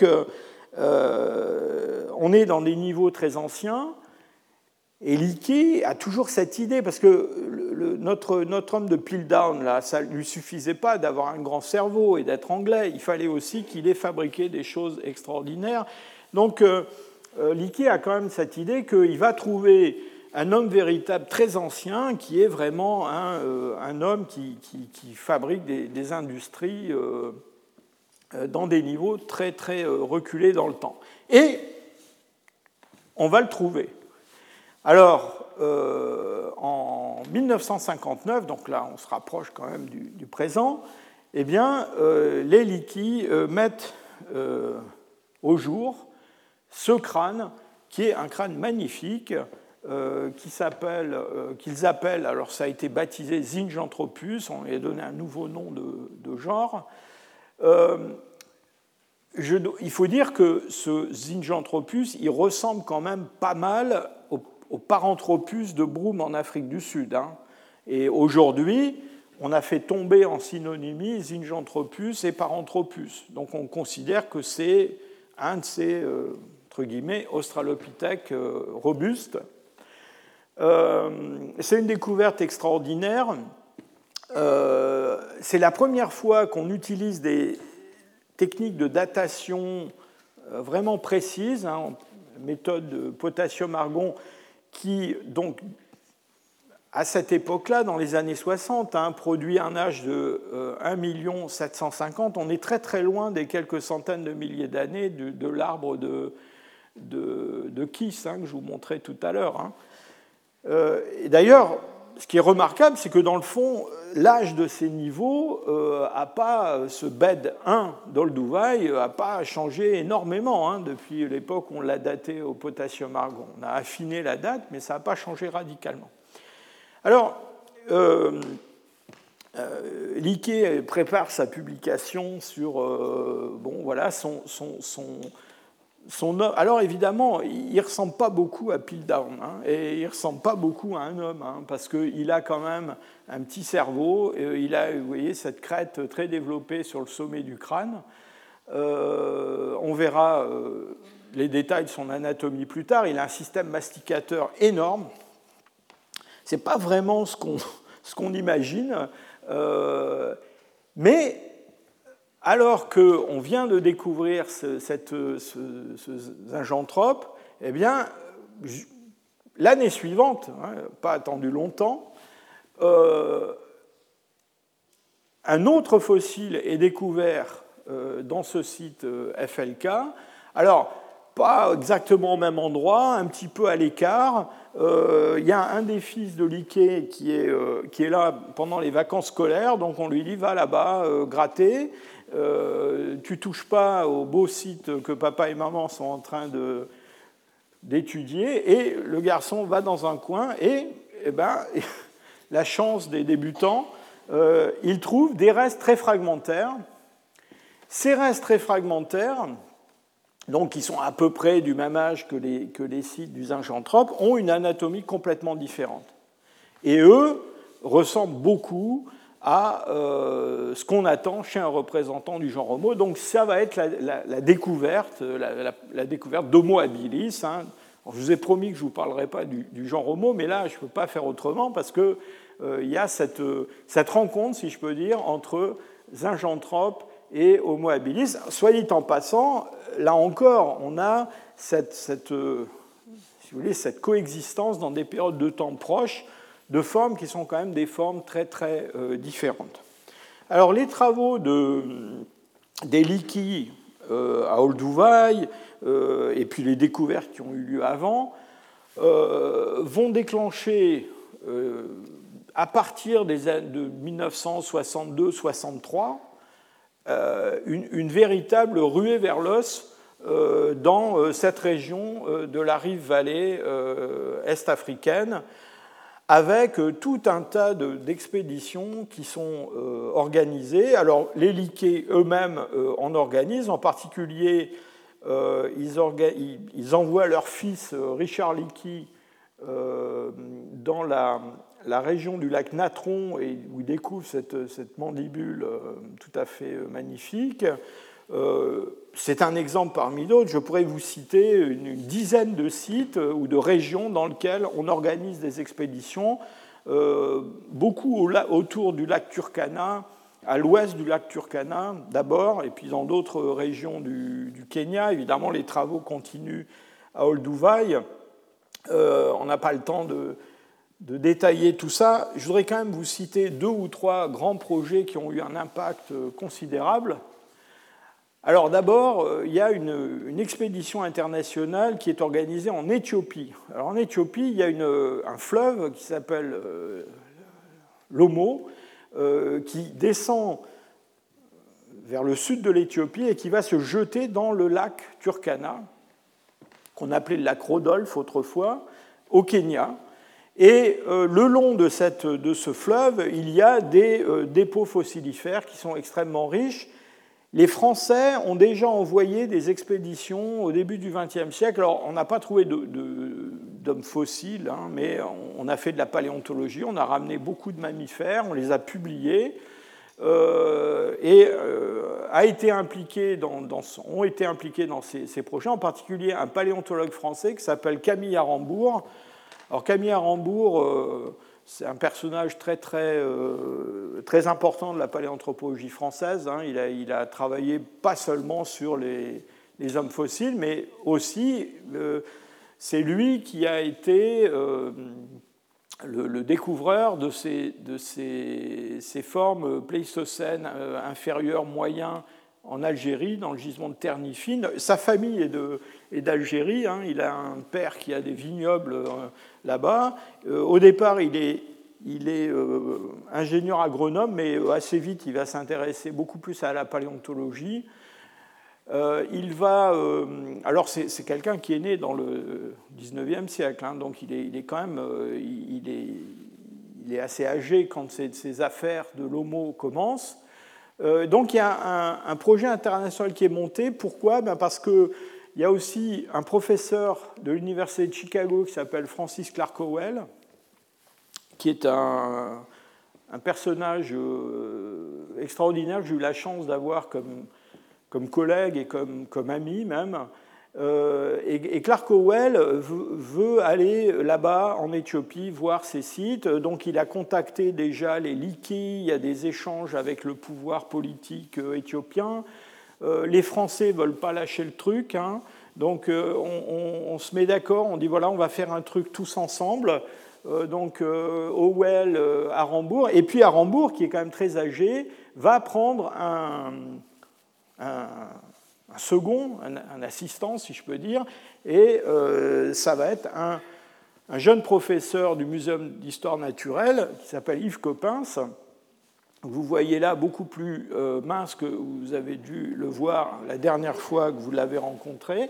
euh, on est dans des niveaux très anciens, et Leakey a toujours cette idée, parce que le, le, notre, notre homme de Piltdown, là, ça ne lui suffisait pas d'avoir un grand cerveau et d'être anglais, il fallait aussi qu'il ait fabriqué des choses extraordinaires. Donc, euh, Leakey a quand même cette idée qu'il va trouver un homme véritable très ancien qui est vraiment un, euh, un homme qui, qui, qui fabrique des, des industries euh, dans des niveaux très, très reculés dans le temps. Et on va le trouver. Alors, euh, en mille neuf cent cinquante-neuf, donc là, on se rapproche quand même du, du présent, eh bien, euh, les Leakey euh, mettent euh, au jour ce crâne, qui est un crâne magnifique, euh, qui s'appelle, euh, qu'ils appellent, alors ça a été baptisé Zinjanthropus, on lui a donné un nouveau nom de, de genre. Euh, je, il faut dire que ce Zinjanthropus, il ressemble quand même pas mal au, au Paranthropus de Broome en Afrique du Sud. Hein. Et aujourd'hui, on a fait tomber en synonymie Zinjanthropus et Paranthropus. Donc on considère que c'est un de ces, euh, entre guillemets, australopithèques euh, robustes. Euh, c'est une découverte extraordinaire. Euh, c'est la première fois qu'on utilise des techniques de datation vraiment précises, hein, méthode de potassium-argon, qui, donc, à cette époque-là, dans les années soixante, hein, produit un âge de euh, un million sept cent cinquante. On est très très loin des quelques centaines de milliers d'années de, de l'arbre de, de, de Kiss, hein, que je vous montrais tout à l'heure. Hein. Euh, et d'ailleurs, ce qui est remarquable, c'est que dans le fond, l'âge de ces niveaux euh, a pas, ce bed un d'Olduvai n'a pas changé énormément hein, depuis l'époque où on l'a daté au potassium-argon. On a affiné la date, mais ça n'a pas changé radicalement. Alors, euh, euh, Leakey prépare sa publication sur euh, bon, voilà, son... son, son Son homme, alors évidemment, il ne ressemble pas beaucoup à Piltdown, hein, et il ne ressemble pas beaucoup à un homme, hein, parce qu'il a quand même un petit cerveau, et il a, vous voyez, cette crête très développée sur le sommet du crâne. Euh, on verra euh, les détails de son anatomie plus tard. Il a un système masticateur énorme. Ce n'est pas vraiment ce qu'on, ce qu'on imagine, euh, mais... Alors qu'on vient de découvrir ce, cette, ce, ce zinjanthrope, eh bien, l'année suivante, hein, pas attendu longtemps, euh, un autre fossile est découvert euh, dans ce site euh, F L K. Alors, pas exactement au même endroit, un petit peu à l'écart. Euh, il y a un des fils de Leakey qui est, euh, qui est là pendant les vacances scolaires, donc on lui dit « va là-bas euh, gratter ». Euh, tu touches pas au beau site que papa et maman sont en train de, d'étudier, et le garçon va dans un coin et, eh ben, la chance des débutants, euh, il trouve des restes très fragmentaires. Ces restes très fragmentaires, donc qui sont à peu près du même âge que les, que les sites du Zinjanthrope, ont une anatomie complètement différente. Et eux ressemblent beaucoup à euh, ce qu'on attend chez un représentant du genre Homo. Donc ça va être la, la, la découverte, la, la, la découverte d'Homo habilis, hein, Alors, je vous ai promis que je ne vous parlerai pas du, du genre Homo, mais là, je ne peux pas faire autrement parce qu'il euh, y a cette, cette rencontre, si je peux dire, entre Zinjanthrope et Homo habilis. Soit dit en passant, là encore, on a cette, cette, euh, si vous voulez, cette coexistence dans des périodes de temps proches de formes qui sont quand même des formes très, très euh, différentes. Alors, les travaux de, des Leakey euh, à Olduvai, euh, et puis les découvertes qui ont eu lieu avant, euh, vont déclencher, euh, à partir des années de mille neuf cent soixante-deux soixante-trois, euh, une, une véritable ruée vers l'os euh, dans euh, cette région euh, de la rive vallée euh, est-africaine, avec tout un tas de, d'expéditions qui sont euh, organisées. Alors, les Leakey eux-mêmes euh, en organisent, en particulier, euh, ils, orga... ils envoient leur fils euh, Richard Leakey euh, dans la, la région du lac Natron, et où ils découvrent cette, cette mandibule euh, tout à fait magnifique. Euh, c'est un exemple parmi d'autres. Je pourrais vous citer une, une dizaine de sites ou de régions dans lesquelles on organise des expéditions, euh, beaucoup au, autour du lac Turkana, à l'ouest du lac Turkana d'abord, et puis dans d'autres régions du, du Kenya. Évidemment, les travaux continuent à Olduvai. Euh, on n'a pas le temps de, de détailler tout ça. Je voudrais quand même vous citer deux ou trois grands projets qui ont eu un impact considérable. Alors d'abord, il y a une, une expédition internationale qui est organisée en Éthiopie. Alors en Éthiopie, il y a une, un fleuve qui s'appelle euh, l'Omo, euh, qui descend vers le sud de l'Éthiopie et qui va se jeter dans le lac Turkana, qu'on appelait le lac Rodolphe autrefois, au Kenya. Et euh, le long de, cette, de ce fleuve, il y a des euh, dépôts fossilifères qui sont extrêmement riches. Les Français ont déjà envoyé des expéditions au début du vingtième siècle. Alors, on n'a pas trouvé de, de, d'hommes fossiles, hein, mais on a fait de la paléontologie, on a ramené beaucoup de mammifères, on les a publiés, euh, et euh, a été impliqué dans, dans, ont été impliqués dans ces, ces projets, en particulier un paléontologue français qui s'appelle Camille Arambourg. Alors, Camille Arambourg... Euh, c'est un personnage très, très, euh, très important de la paléanthropologie française. Hein. Il, a, il a travaillé pas seulement sur les, les hommes fossiles, mais aussi, euh, c'est lui qui a été euh, le, le découvreur de ces, de ces, ces formes pléistocènes euh, inférieures, moyens, en Algérie, dans le gisement de Ternifine. Sa famille est, de, est d'Algérie. Hein. Il a un père qui a des vignobles euh, là-bas. Euh, au départ, il est, il est euh, ingénieur agronome, mais assez vite, il va s'intéresser beaucoup plus à la paléontologie. Euh, il va... Euh, alors, c'est, c'est quelqu'un qui est né dans le dix-neuvième siècle, hein, donc il est, il est quand même... Euh, il, est, il est assez âgé quand ces, ces affaires de l'homo commencent. Euh, donc il y a un, un projet international qui est monté. Pourquoi ? Ben parce qu'il y a aussi un professeur de l'université de Chicago qui s'appelle Francis Clark Howell, qui est un, un personnage euh, extraordinaire que j'ai eu la chance d'avoir comme, comme collègue et comme, comme ami même. Euh, et, et Clark Howell veut, veut aller là-bas en Éthiopie voir ces sites. Donc il a contacté déjà les Leakey, il y a des échanges avec le pouvoir politique éthiopien. Euh, les Français ne veulent pas lâcher le truc, hein. Donc euh, on, on, on se met d'accord, on dit voilà, on va faire un truc tous ensemble. Euh, donc euh, Howell euh, à Arambourg, et puis Arambourg, qui est quand même très âgé, va prendre un... un un second, un, un assistant, si je peux dire, et euh, ça va être un, un jeune professeur du Muséum d'histoire naturelle qui s'appelle Yves Coppens. Vous voyez là beaucoup plus euh, mince que vous avez dû le voir la dernière fois que vous l'avez rencontré.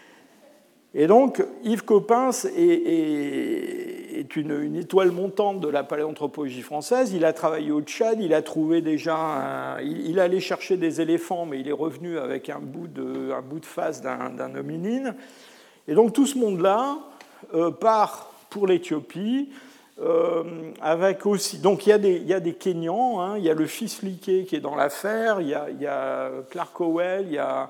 Et donc, Yves Coppens est, est, est une, une étoile montante de la paléanthropologie française. Il a travaillé au Tchad, il a trouvé déjà... Un, il, il allait chercher des éléphants, mais il est revenu avec un bout de, un bout de face d'un, d'un hominine. Et donc, tout ce monde-là euh, part pour l'Éthiopie, euh, avec aussi... Donc, il y a des, il y a des Kenyans, hein, il y a le fils Leakey qui est dans l'affaire, il y a, il y a Clark Howell, il y a...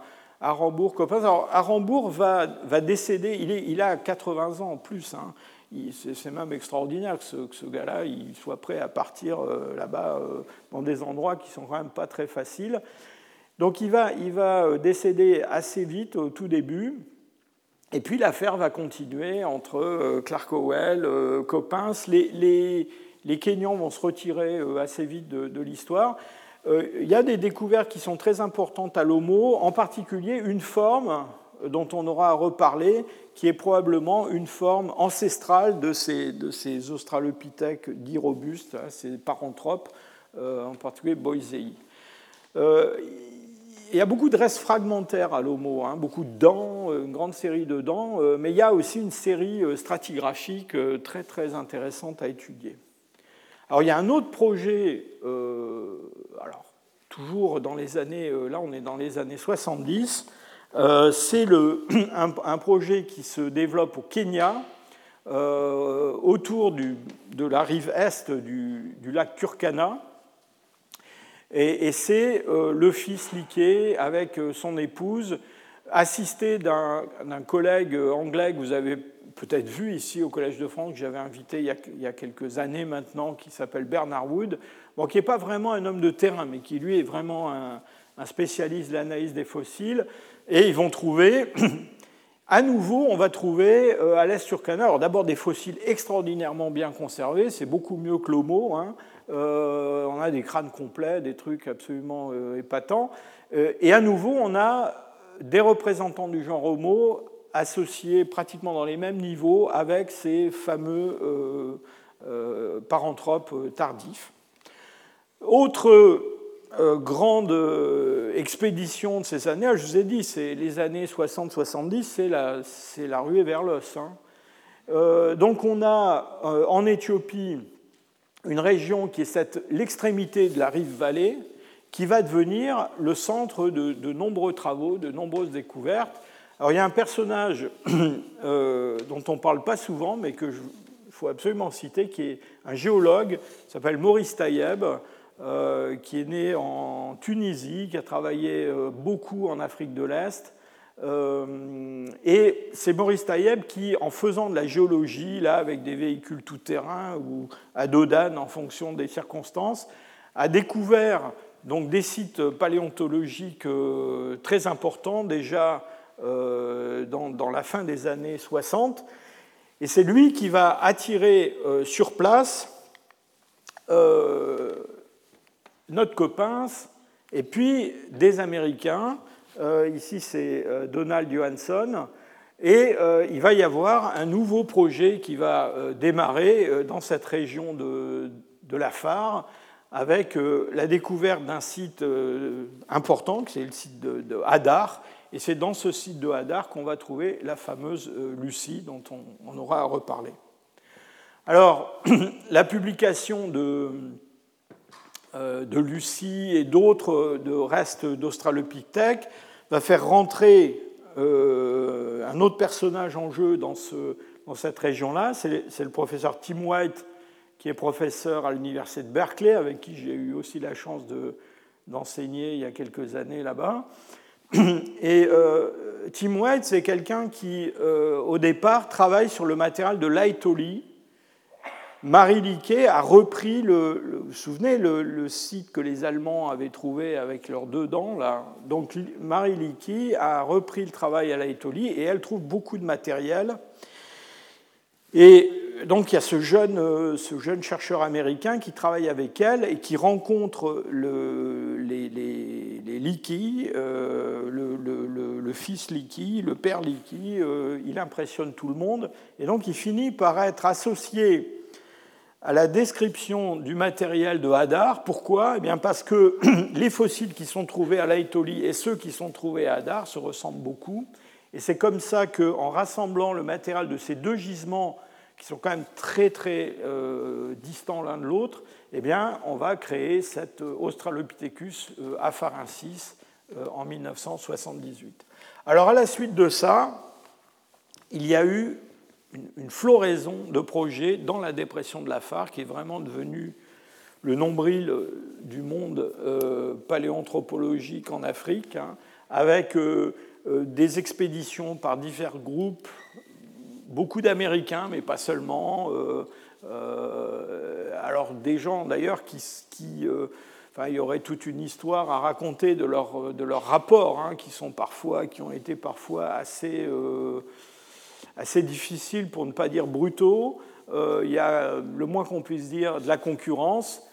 Arambourg-Coppens. Alors, Arambourg va, va décéder, il, est, il a quatre-vingts ans en plus. Hein. C'est même extraordinaire que ce, que ce gars-là il soit prêt à partir euh, là-bas euh, dans des endroits qui ne sont quand même pas très faciles. Donc il va, il va décéder assez vite au tout début. Et puis l'affaire va continuer entre euh, Clark Howell, euh, Coppens. Les, les, les Kenyans vont se retirer euh, assez vite de, de l'histoire. Euh, il y a des découvertes qui sont très importantes à l'Homo, en particulier une forme dont on aura à reparler, qui est probablement une forme ancestrale de ces, de ces australopithèques dits robustes, hein, ces paranthropes, euh, en particulier Boisei. Euh, il y a beaucoup de restes fragmentaires à l'Homo, hein, beaucoup de dents, une grande série de dents, euh, mais il y a aussi une série stratigraphique euh, très, très intéressante à étudier. Alors, il y a un autre projet, euh, alors, toujours dans les années, euh, là on est dans les années soixante-dix, Euh, c'est le, un, un projet qui se développe au Kenya, euh, autour du, de la rive est du, du lac Turkana. Et, et c'est euh, le fils Liké, avec son épouse, assisté d'un, d'un collègue anglais que vous avez peut-être vu ici au Collège de France, que j'avais invité il y a, il y a quelques années maintenant, qui s'appelle Bernard Wood, bon, qui n'est pas vraiment un homme de terrain, mais qui lui est vraiment un, un spécialiste de l'analyse des fossiles. Et ils vont trouver, à nouveau, on va trouver à l'est Turkana, alors d'abord des fossiles extraordinairement bien conservés, c'est beaucoup mieux que l'Homo, hein. euh, on a des crânes complets, des trucs absolument euh, épatants, euh, et à nouveau, on a des représentants du genre Homo associés pratiquement dans les mêmes niveaux avec ces fameux euh, euh, paranthropes tardifs. Autre Euh, grande euh, expédition de ces années, je vous ai dit, c'est les années soixante soixante-dix, c'est la, c'est la ruée vers l'os. Hein. Euh, donc on a euh, en Éthiopie une région qui est cette, l'extrémité de la rive vallée, qui va devenir le centre de, de nombreux travaux, de nombreuses découvertes. Alors il y a un personnage euh, dont on ne parle pas souvent, mais qu'il faut absolument citer, qui est un géologue, qui s'appelle Maurice Tayeb, Euh, qui est né en Tunisie, qui a travaillé euh, beaucoup en Afrique de l'Est. Euh, et c'est Maurice Tayeb qui, en faisant de la géologie, là, avec des véhicules tout-terrain ou à dos d'âne en fonction des circonstances, a découvert donc, des sites paléontologiques euh, très importants déjà euh, dans, dans la fin des années soixante. Et c'est lui qui va attirer euh, sur place euh, notre Coppens, et puis des Américains, euh, ici c'est euh, Donald Johansson, et euh, il va y avoir un nouveau projet qui va euh, démarrer euh, dans cette région de, de l'Afar, avec euh, la découverte d'un site euh, important, c'est le site de, de Hadar, et c'est dans ce site de Hadar qu'on va trouver la fameuse euh, Lucie, dont on, on aura à reparler. Alors, la publication de... de Lucie et d'autres de restes d'Australopithèque va faire rentrer euh, un autre personnage en jeu dans, ce, dans cette région-là. C'est, c'est le professeur Tim White, qui est professeur à l'université de Berkeley, avec qui j'ai eu aussi la chance de, d'enseigner il y a quelques années là-bas. Et euh, Tim White, c'est quelqu'un qui, euh, au départ, travaille sur le matériel de Laetoli. Marie Liké a repris, le, le, vous vous souvenez, le, le site que les Allemands avaient trouvé avec leurs deux dents, là. Donc Marie Liké a repris le travail à Laetoli et elle trouve beaucoup de matériel. Et donc il y a ce jeune, ce jeune chercheur américain qui travaille avec elle et qui rencontre le, les, les, les Liké, euh, le, le, le fils Liké, le père Liké, euh, il impressionne tout le monde. Et donc il finit par être associé à la description du matériel de Hadar. Pourquoi ? Eh bien parce que les fossiles qui sont trouvés à Laetoli et ceux qui sont trouvés à Hadar se ressemblent beaucoup. Et c'est comme ça qu'en rassemblant le matériel de ces deux gisements, qui sont quand même très très euh, distants l'un de l'autre, eh bien, on va créer cet Australopithecus euh, afarensis euh, en mille neuf cent soixante-dix-huit. Alors à la suite de ça, il y a eu une floraison de projets dans la dépression de l'Afar, qui est vraiment devenue le nombril du monde euh, paléanthropologique en Afrique, hein, avec euh, euh, des expéditions par divers groupes, beaucoup d'Américains, mais pas seulement. Euh, euh, alors des gens d'ailleurs qui... qui euh, enfin, il y aurait toute une histoire à raconter de leurs de leur rapports, hein, qui, sont parfois, qui ont été parfois assez, euh, assez difficiles, pour ne pas dire brutaux. Euh, il y a, le moins qu'on puisse dire, de la concurrence.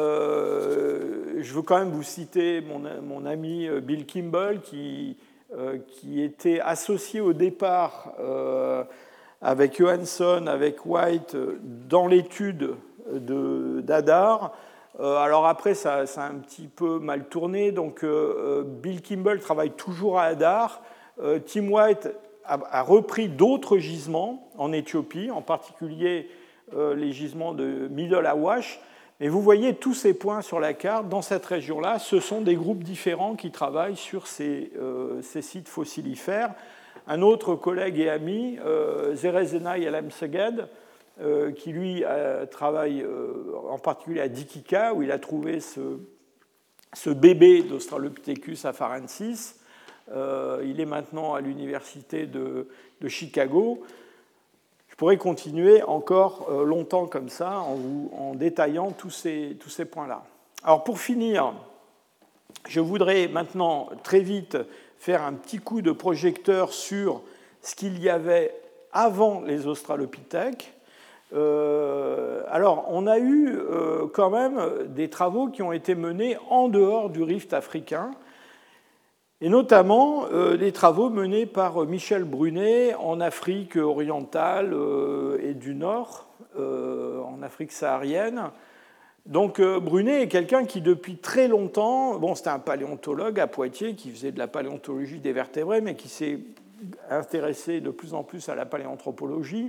Euh, je veux quand même vous citer mon, mon ami Bill Kimball, qui, euh, qui était associé au départ euh, avec Johansson, avec White, dans l'étude d'Adar. Euh, alors après, ça, ça a un petit peu mal tourné. Donc euh, Bill Kimball travaille toujours à Adar. Euh, Tim White a, a repris d'autres gisements en Éthiopie, en particulier euh, les gisements de Middle Awash. Et vous voyez tous ces points sur la carte, dans cette région-là, ce sont des groupes différents qui travaillent sur ces, euh, ces sites fossilifères. Un autre collègue et ami, euh, Zerezenay El-Amseged, euh, qui lui euh, travaille euh, en particulier à Dikika, où il a trouvé ce, ce bébé d'Australopithecus afarensis. Euh, il est maintenant à l'université de, de Chicago. Je pourrais continuer encore longtemps comme ça en, vous, en détaillant tous ces, tous ces points-là. Alors pour finir, je voudrais maintenant très vite faire un petit coup de projecteur sur ce qu'il y avait avant les Australopithèques. Euh, alors on a eu euh, quand même des travaux qui ont été menés en dehors du rift africain, et notamment euh, les travaux menés par Michel Brunet en Afrique orientale euh, et du Nord, euh, en Afrique saharienne. Donc euh, Brunet est quelqu'un qui depuis très longtemps, bon c'était un paléontologue à Poitiers qui faisait de la paléontologie des vertébrés, mais qui s'est intéressé de plus en plus à la paléanthropologie.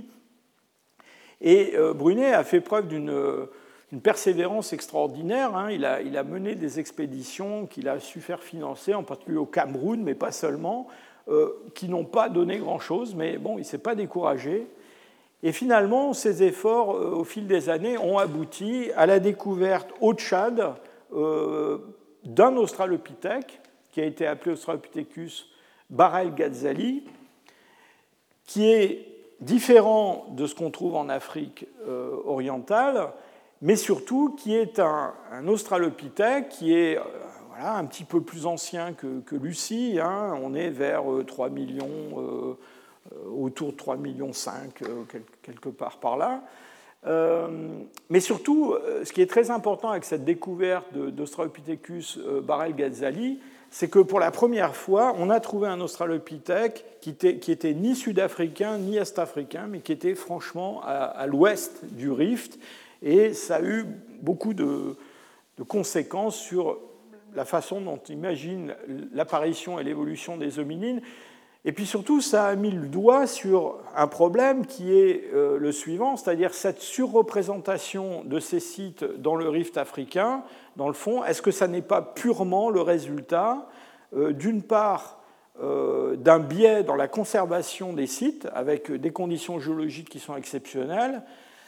Et euh, Brunet a fait preuve d'une une persévérance extraordinaire. Hein. Il, a, il a mené des expéditions qu'il a su faire financer, en particulier au Cameroun, mais pas seulement, euh, qui n'ont pas donné grand-chose, mais bon, il ne s'est pas découragé. Et finalement, ces efforts, euh, au fil des années, ont abouti à la découverte au Tchad euh, d'un Australopithèque, qui a été appelé Australopithecus Barel-Ghazali, qui est différent de ce qu'on trouve en Afrique euh, orientale, mais surtout qui est un, un Australopithèque qui est euh, voilà, un petit peu plus ancien que, que Lucie. Hein. On est vers euh, trois millions, euh, autour de trois virgule cinq millions, euh, quelque part par là. Euh, mais surtout, ce qui est très important avec cette découverte d'Australopithecus Barel-Ghazali, c'est que pour la première fois, on a trouvé un Australopithèque qui était, qui était ni sud-africain ni est-africain, mais qui était franchement à, à l'ouest du rift. Et ça a eu beaucoup de, de conséquences sur la façon dont on imagine l'apparition et l'évolution des hominines. Et puis surtout, ça a mis le doigt sur un problème qui est euh, le suivant, c'est-à-dire cette surreprésentation de ces sites dans le rift africain, dans le fond, est-ce que ça n'est pas purement le résultat, euh, d'une part, euh, d'un biais dans la conservation des sites, avec des conditions géologiques qui sont exceptionnelles,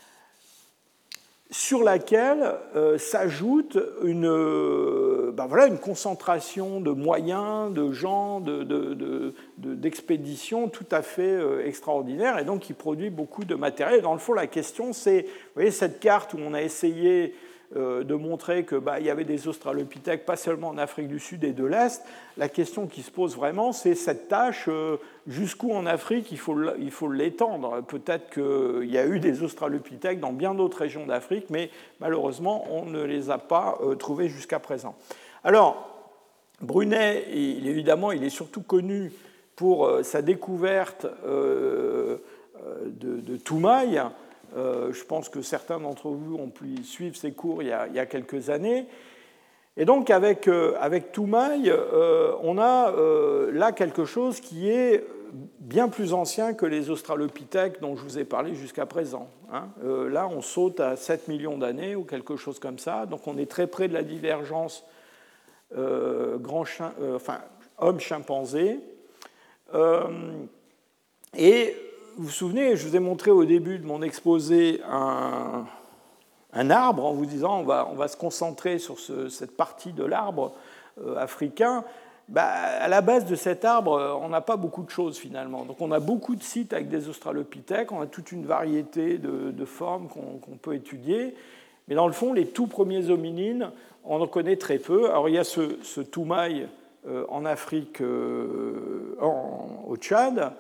sur laquelle euh, s'ajoute une, euh, ben voilà, une concentration de moyens, de gens, de, de, de, de, d'expéditions tout à fait euh, extraordinaire, et donc qui produit beaucoup de matériel. Dans le fond, la question, c'est, vous voyez, cette carte où on a essayé euh, de montrer qu'il bah, y avait des Australopithèques, pas seulement en Afrique du Sud et de l'Est, la question qui se pose vraiment, c'est cette tâche, euh, jusqu'où en Afrique il faut, il faut l'étendre. Peut-être qu'il y a eu des Australopithèques dans bien d'autres régions d'Afrique, mais malheureusement, on ne les a pas euh, trouvés jusqu'à présent. Alors, Brunet, il, évidemment, il est surtout connu pour euh, sa découverte euh, de, de Toumaï. Euh, je pense que certains d'entre vous ont pu suivre ces cours il y a, il y a quelques années. Et donc, avec, euh, avec Toumaï, euh, on a euh, là quelque chose qui est bien plus ancien que les Australopithèques dont je vous ai parlé jusqu'à présent. Hein. Euh, là, on saute à sept millions d'années ou quelque chose comme ça. Donc, on est très près de la divergence euh, grand chim, euh, enfin, homme-chimpanzé. Euh, et vous vous souvenez, je vous ai montré au début de mon exposé un, un arbre en vous disant on va, on va se concentrer sur ce, cette partie de l'arbre euh, africain. bah, à la base de cet arbre, on n'a pas beaucoup de choses finalement. Donc on a beaucoup de sites avec des australopithèques, on a toute une variété de, de formes qu'on, qu'on peut étudier, mais dans le fond, les tout premiers hominines, on en connaît très peu. Alors il y a ce, ce Toumaï euh, en Afrique, euh, en, au Tchad.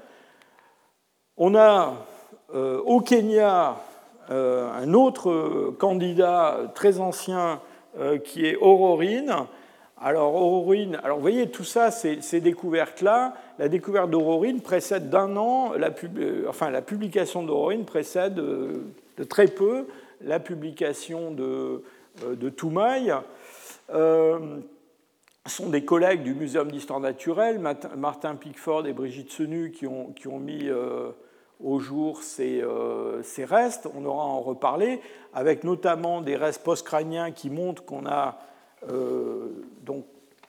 On a euh, au Kenya euh, un autre candidat très ancien euh, qui est Aurorine. Alors, Aurorine, alors vous voyez, tout ça, ces, ces découvertes-là, la découverte d'Aurorine précède d'un an, la, pub, enfin, la publication d'Aurorine précède de très peu la publication de, de Toumaï. Euh, sont des collègues du Muséum d'histoire naturelle, Martin Pickford et Brigitte Senu, qui ont, qui ont mis euh, au jour ces, euh, ces restes. On aura à en reparler, avec notamment des restes post-crâniens qui montrent qu'on a Euh, donc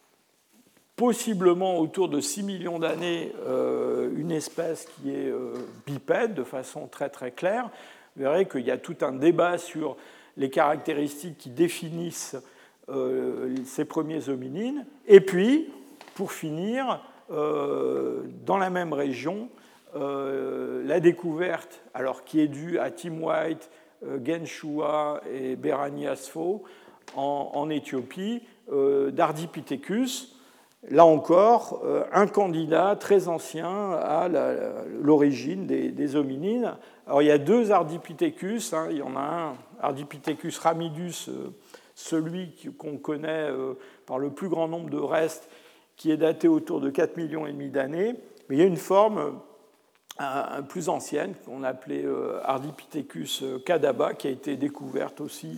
possiblement autour de six millions d'années euh, une espèce qui est euh, bipède de façon très très claire. Vous verrez qu'il y a tout un débat sur les caractéristiques qui définissent euh, ces premiers hominines. Et puis, pour finir, euh, dans la même région, euh, la découverte, alors qui est due à Tim White, euh, Gen Shua et Berhane Asfaw, En, en Éthiopie, euh, d'Ardipithecus, là encore, euh, un candidat très ancien à la, l'origine des, des hominines. Alors il y a deux Ardipithecus, hein, il y en a un, Ardipithecus ramidus, euh, celui qu'on connaît euh, par le plus grand nombre de restes, qui est daté autour de quatre virgule cinq millions d'années, mais il y a une forme euh, plus ancienne, qu'on appelait euh, Ardipithecus kadaba, qui a été découverte aussi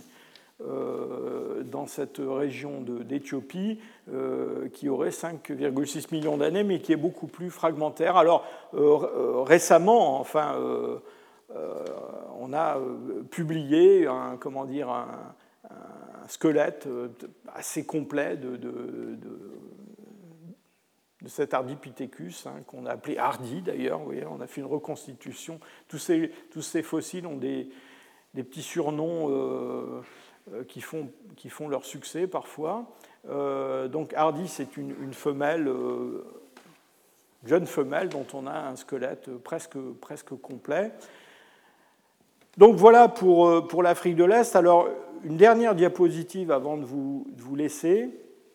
dans cette région de, d'Éthiopie, euh, qui aurait cinq virgule six millions d'années, mais qui est beaucoup plus fragmentaire. Alors, euh, récemment, enfin, euh, euh, on a publié un, comment dire, un, un squelette assez complet de, de, de, de cet Ardipithecus, hein, qu'on a appelé Hardy, d'ailleurs. Vous voyez, on a fait une reconstitution. Tous ces, tous ces fossiles ont des, des petits surnoms euh, Qui font, qui font leur succès parfois. Euh, donc Hardy, c'est une, une femelle, euh, jeune femelle, dont on a un squelette presque, presque complet. Donc voilà pour, pour l'Afrique de l'Est. Alors, une dernière diapositive avant de vous, de vous laisser,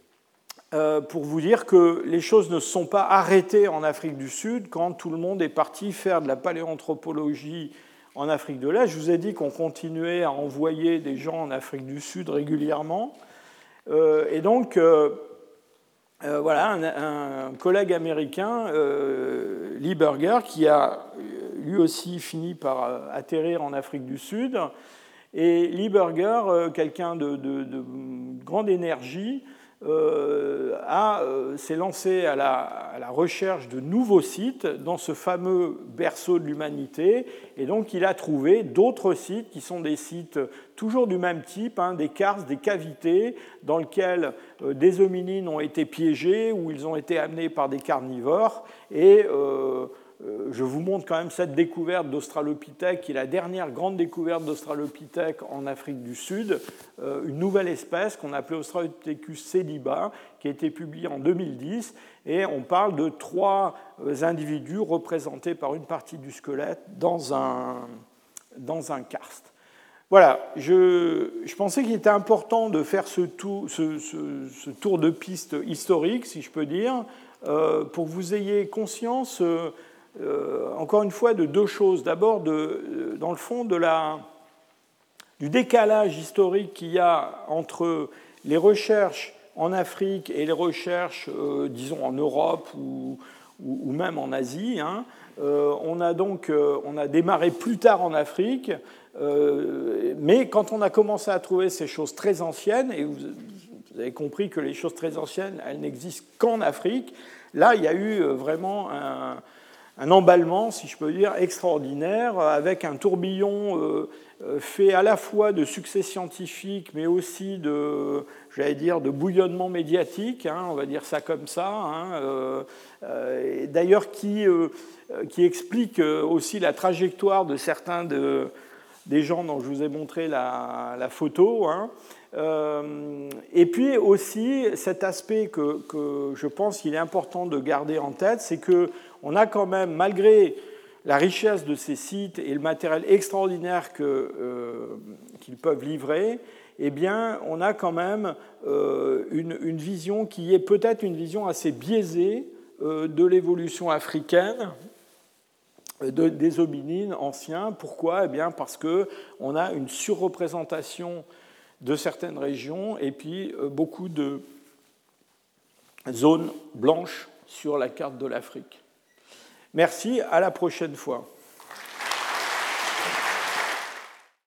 euh, pour vous dire que les choses ne se sont pas arrêtées en Afrique du Sud quand tout le monde est parti faire de la paléanthropologie en Afrique de l'Est. Je vous ai dit qu'on continuait à envoyer des gens en Afrique du Sud régulièrement. Euh, et donc, euh, euh, voilà, un, un collègue américain, euh, Lee Burger, qui a lui aussi fini par atterrir en Afrique du Sud. Et Lee Burger, euh, quelqu'un de, de, de grande énergie, Euh, a, euh, s'est lancé à la, à la recherche de nouveaux sites dans ce fameux berceau de l'humanité, et donc il a trouvé d'autres sites qui sont des sites toujours du même type, hein, des karsts, des cavités dans lesquelles euh, des hominines ont été piégés ou ils ont été amenés par des carnivores, et euh, je vous montre quand même cette découverte d'Australopithèque, qui est la dernière grande découverte d'Australopithèque en Afrique du Sud, une nouvelle espèce qu'on appelait Australopithecus sediba, qui a été publiée en deux mille dix, et on parle de trois individus représentés par une partie du squelette dans un, dans un karst. Voilà, je, je pensais qu'il était important de faire ce tour, ce, ce, ce tour de piste historique, si je peux dire, euh, pour que vous ayez conscience... Euh, Euh, encore une fois, de deux choses. D'abord, de, dans le fond, de la, du décalage historique qu'il y a entre les recherches en Afrique et les recherches, euh, disons, en Europe ou, ou, ou même en Asie. Hein. Euh, on a donc euh, on a démarré plus tard en Afrique, euh, mais quand on a commencé à trouver ces choses très anciennes, et vous, vous avez compris que les choses très anciennes, elles n'existent qu'en Afrique, là, il y a eu vraiment un... un emballement, si je peux dire, extraordinaire, avec un tourbillon fait à la fois de succès scientifiques, mais aussi de, j'allais dire, de bouillonnement médiatique, hein, on va dire ça comme ça, hein, euh, et d'ailleurs qui, euh, qui explique aussi la trajectoire de certains de, des gens dont je vous ai montré la, la photo. Hein. Euh, et puis aussi, cet aspect que, que je pense qu'il est important de garder en tête, c'est qu'on a quand même, malgré la richesse de ces sites et le matériel extraordinaire que, euh, qu'ils peuvent livrer, eh bien, on a quand même euh, une, une vision qui est peut-être une vision assez biaisée euh, de l'évolution africaine, de, des hominines anciens. Pourquoi ? Eh bien, parce qu'on a une surreprésentation de certaines régions et puis euh, beaucoup de zones blanches sur la carte de l'Afrique. Merci, à la prochaine fois.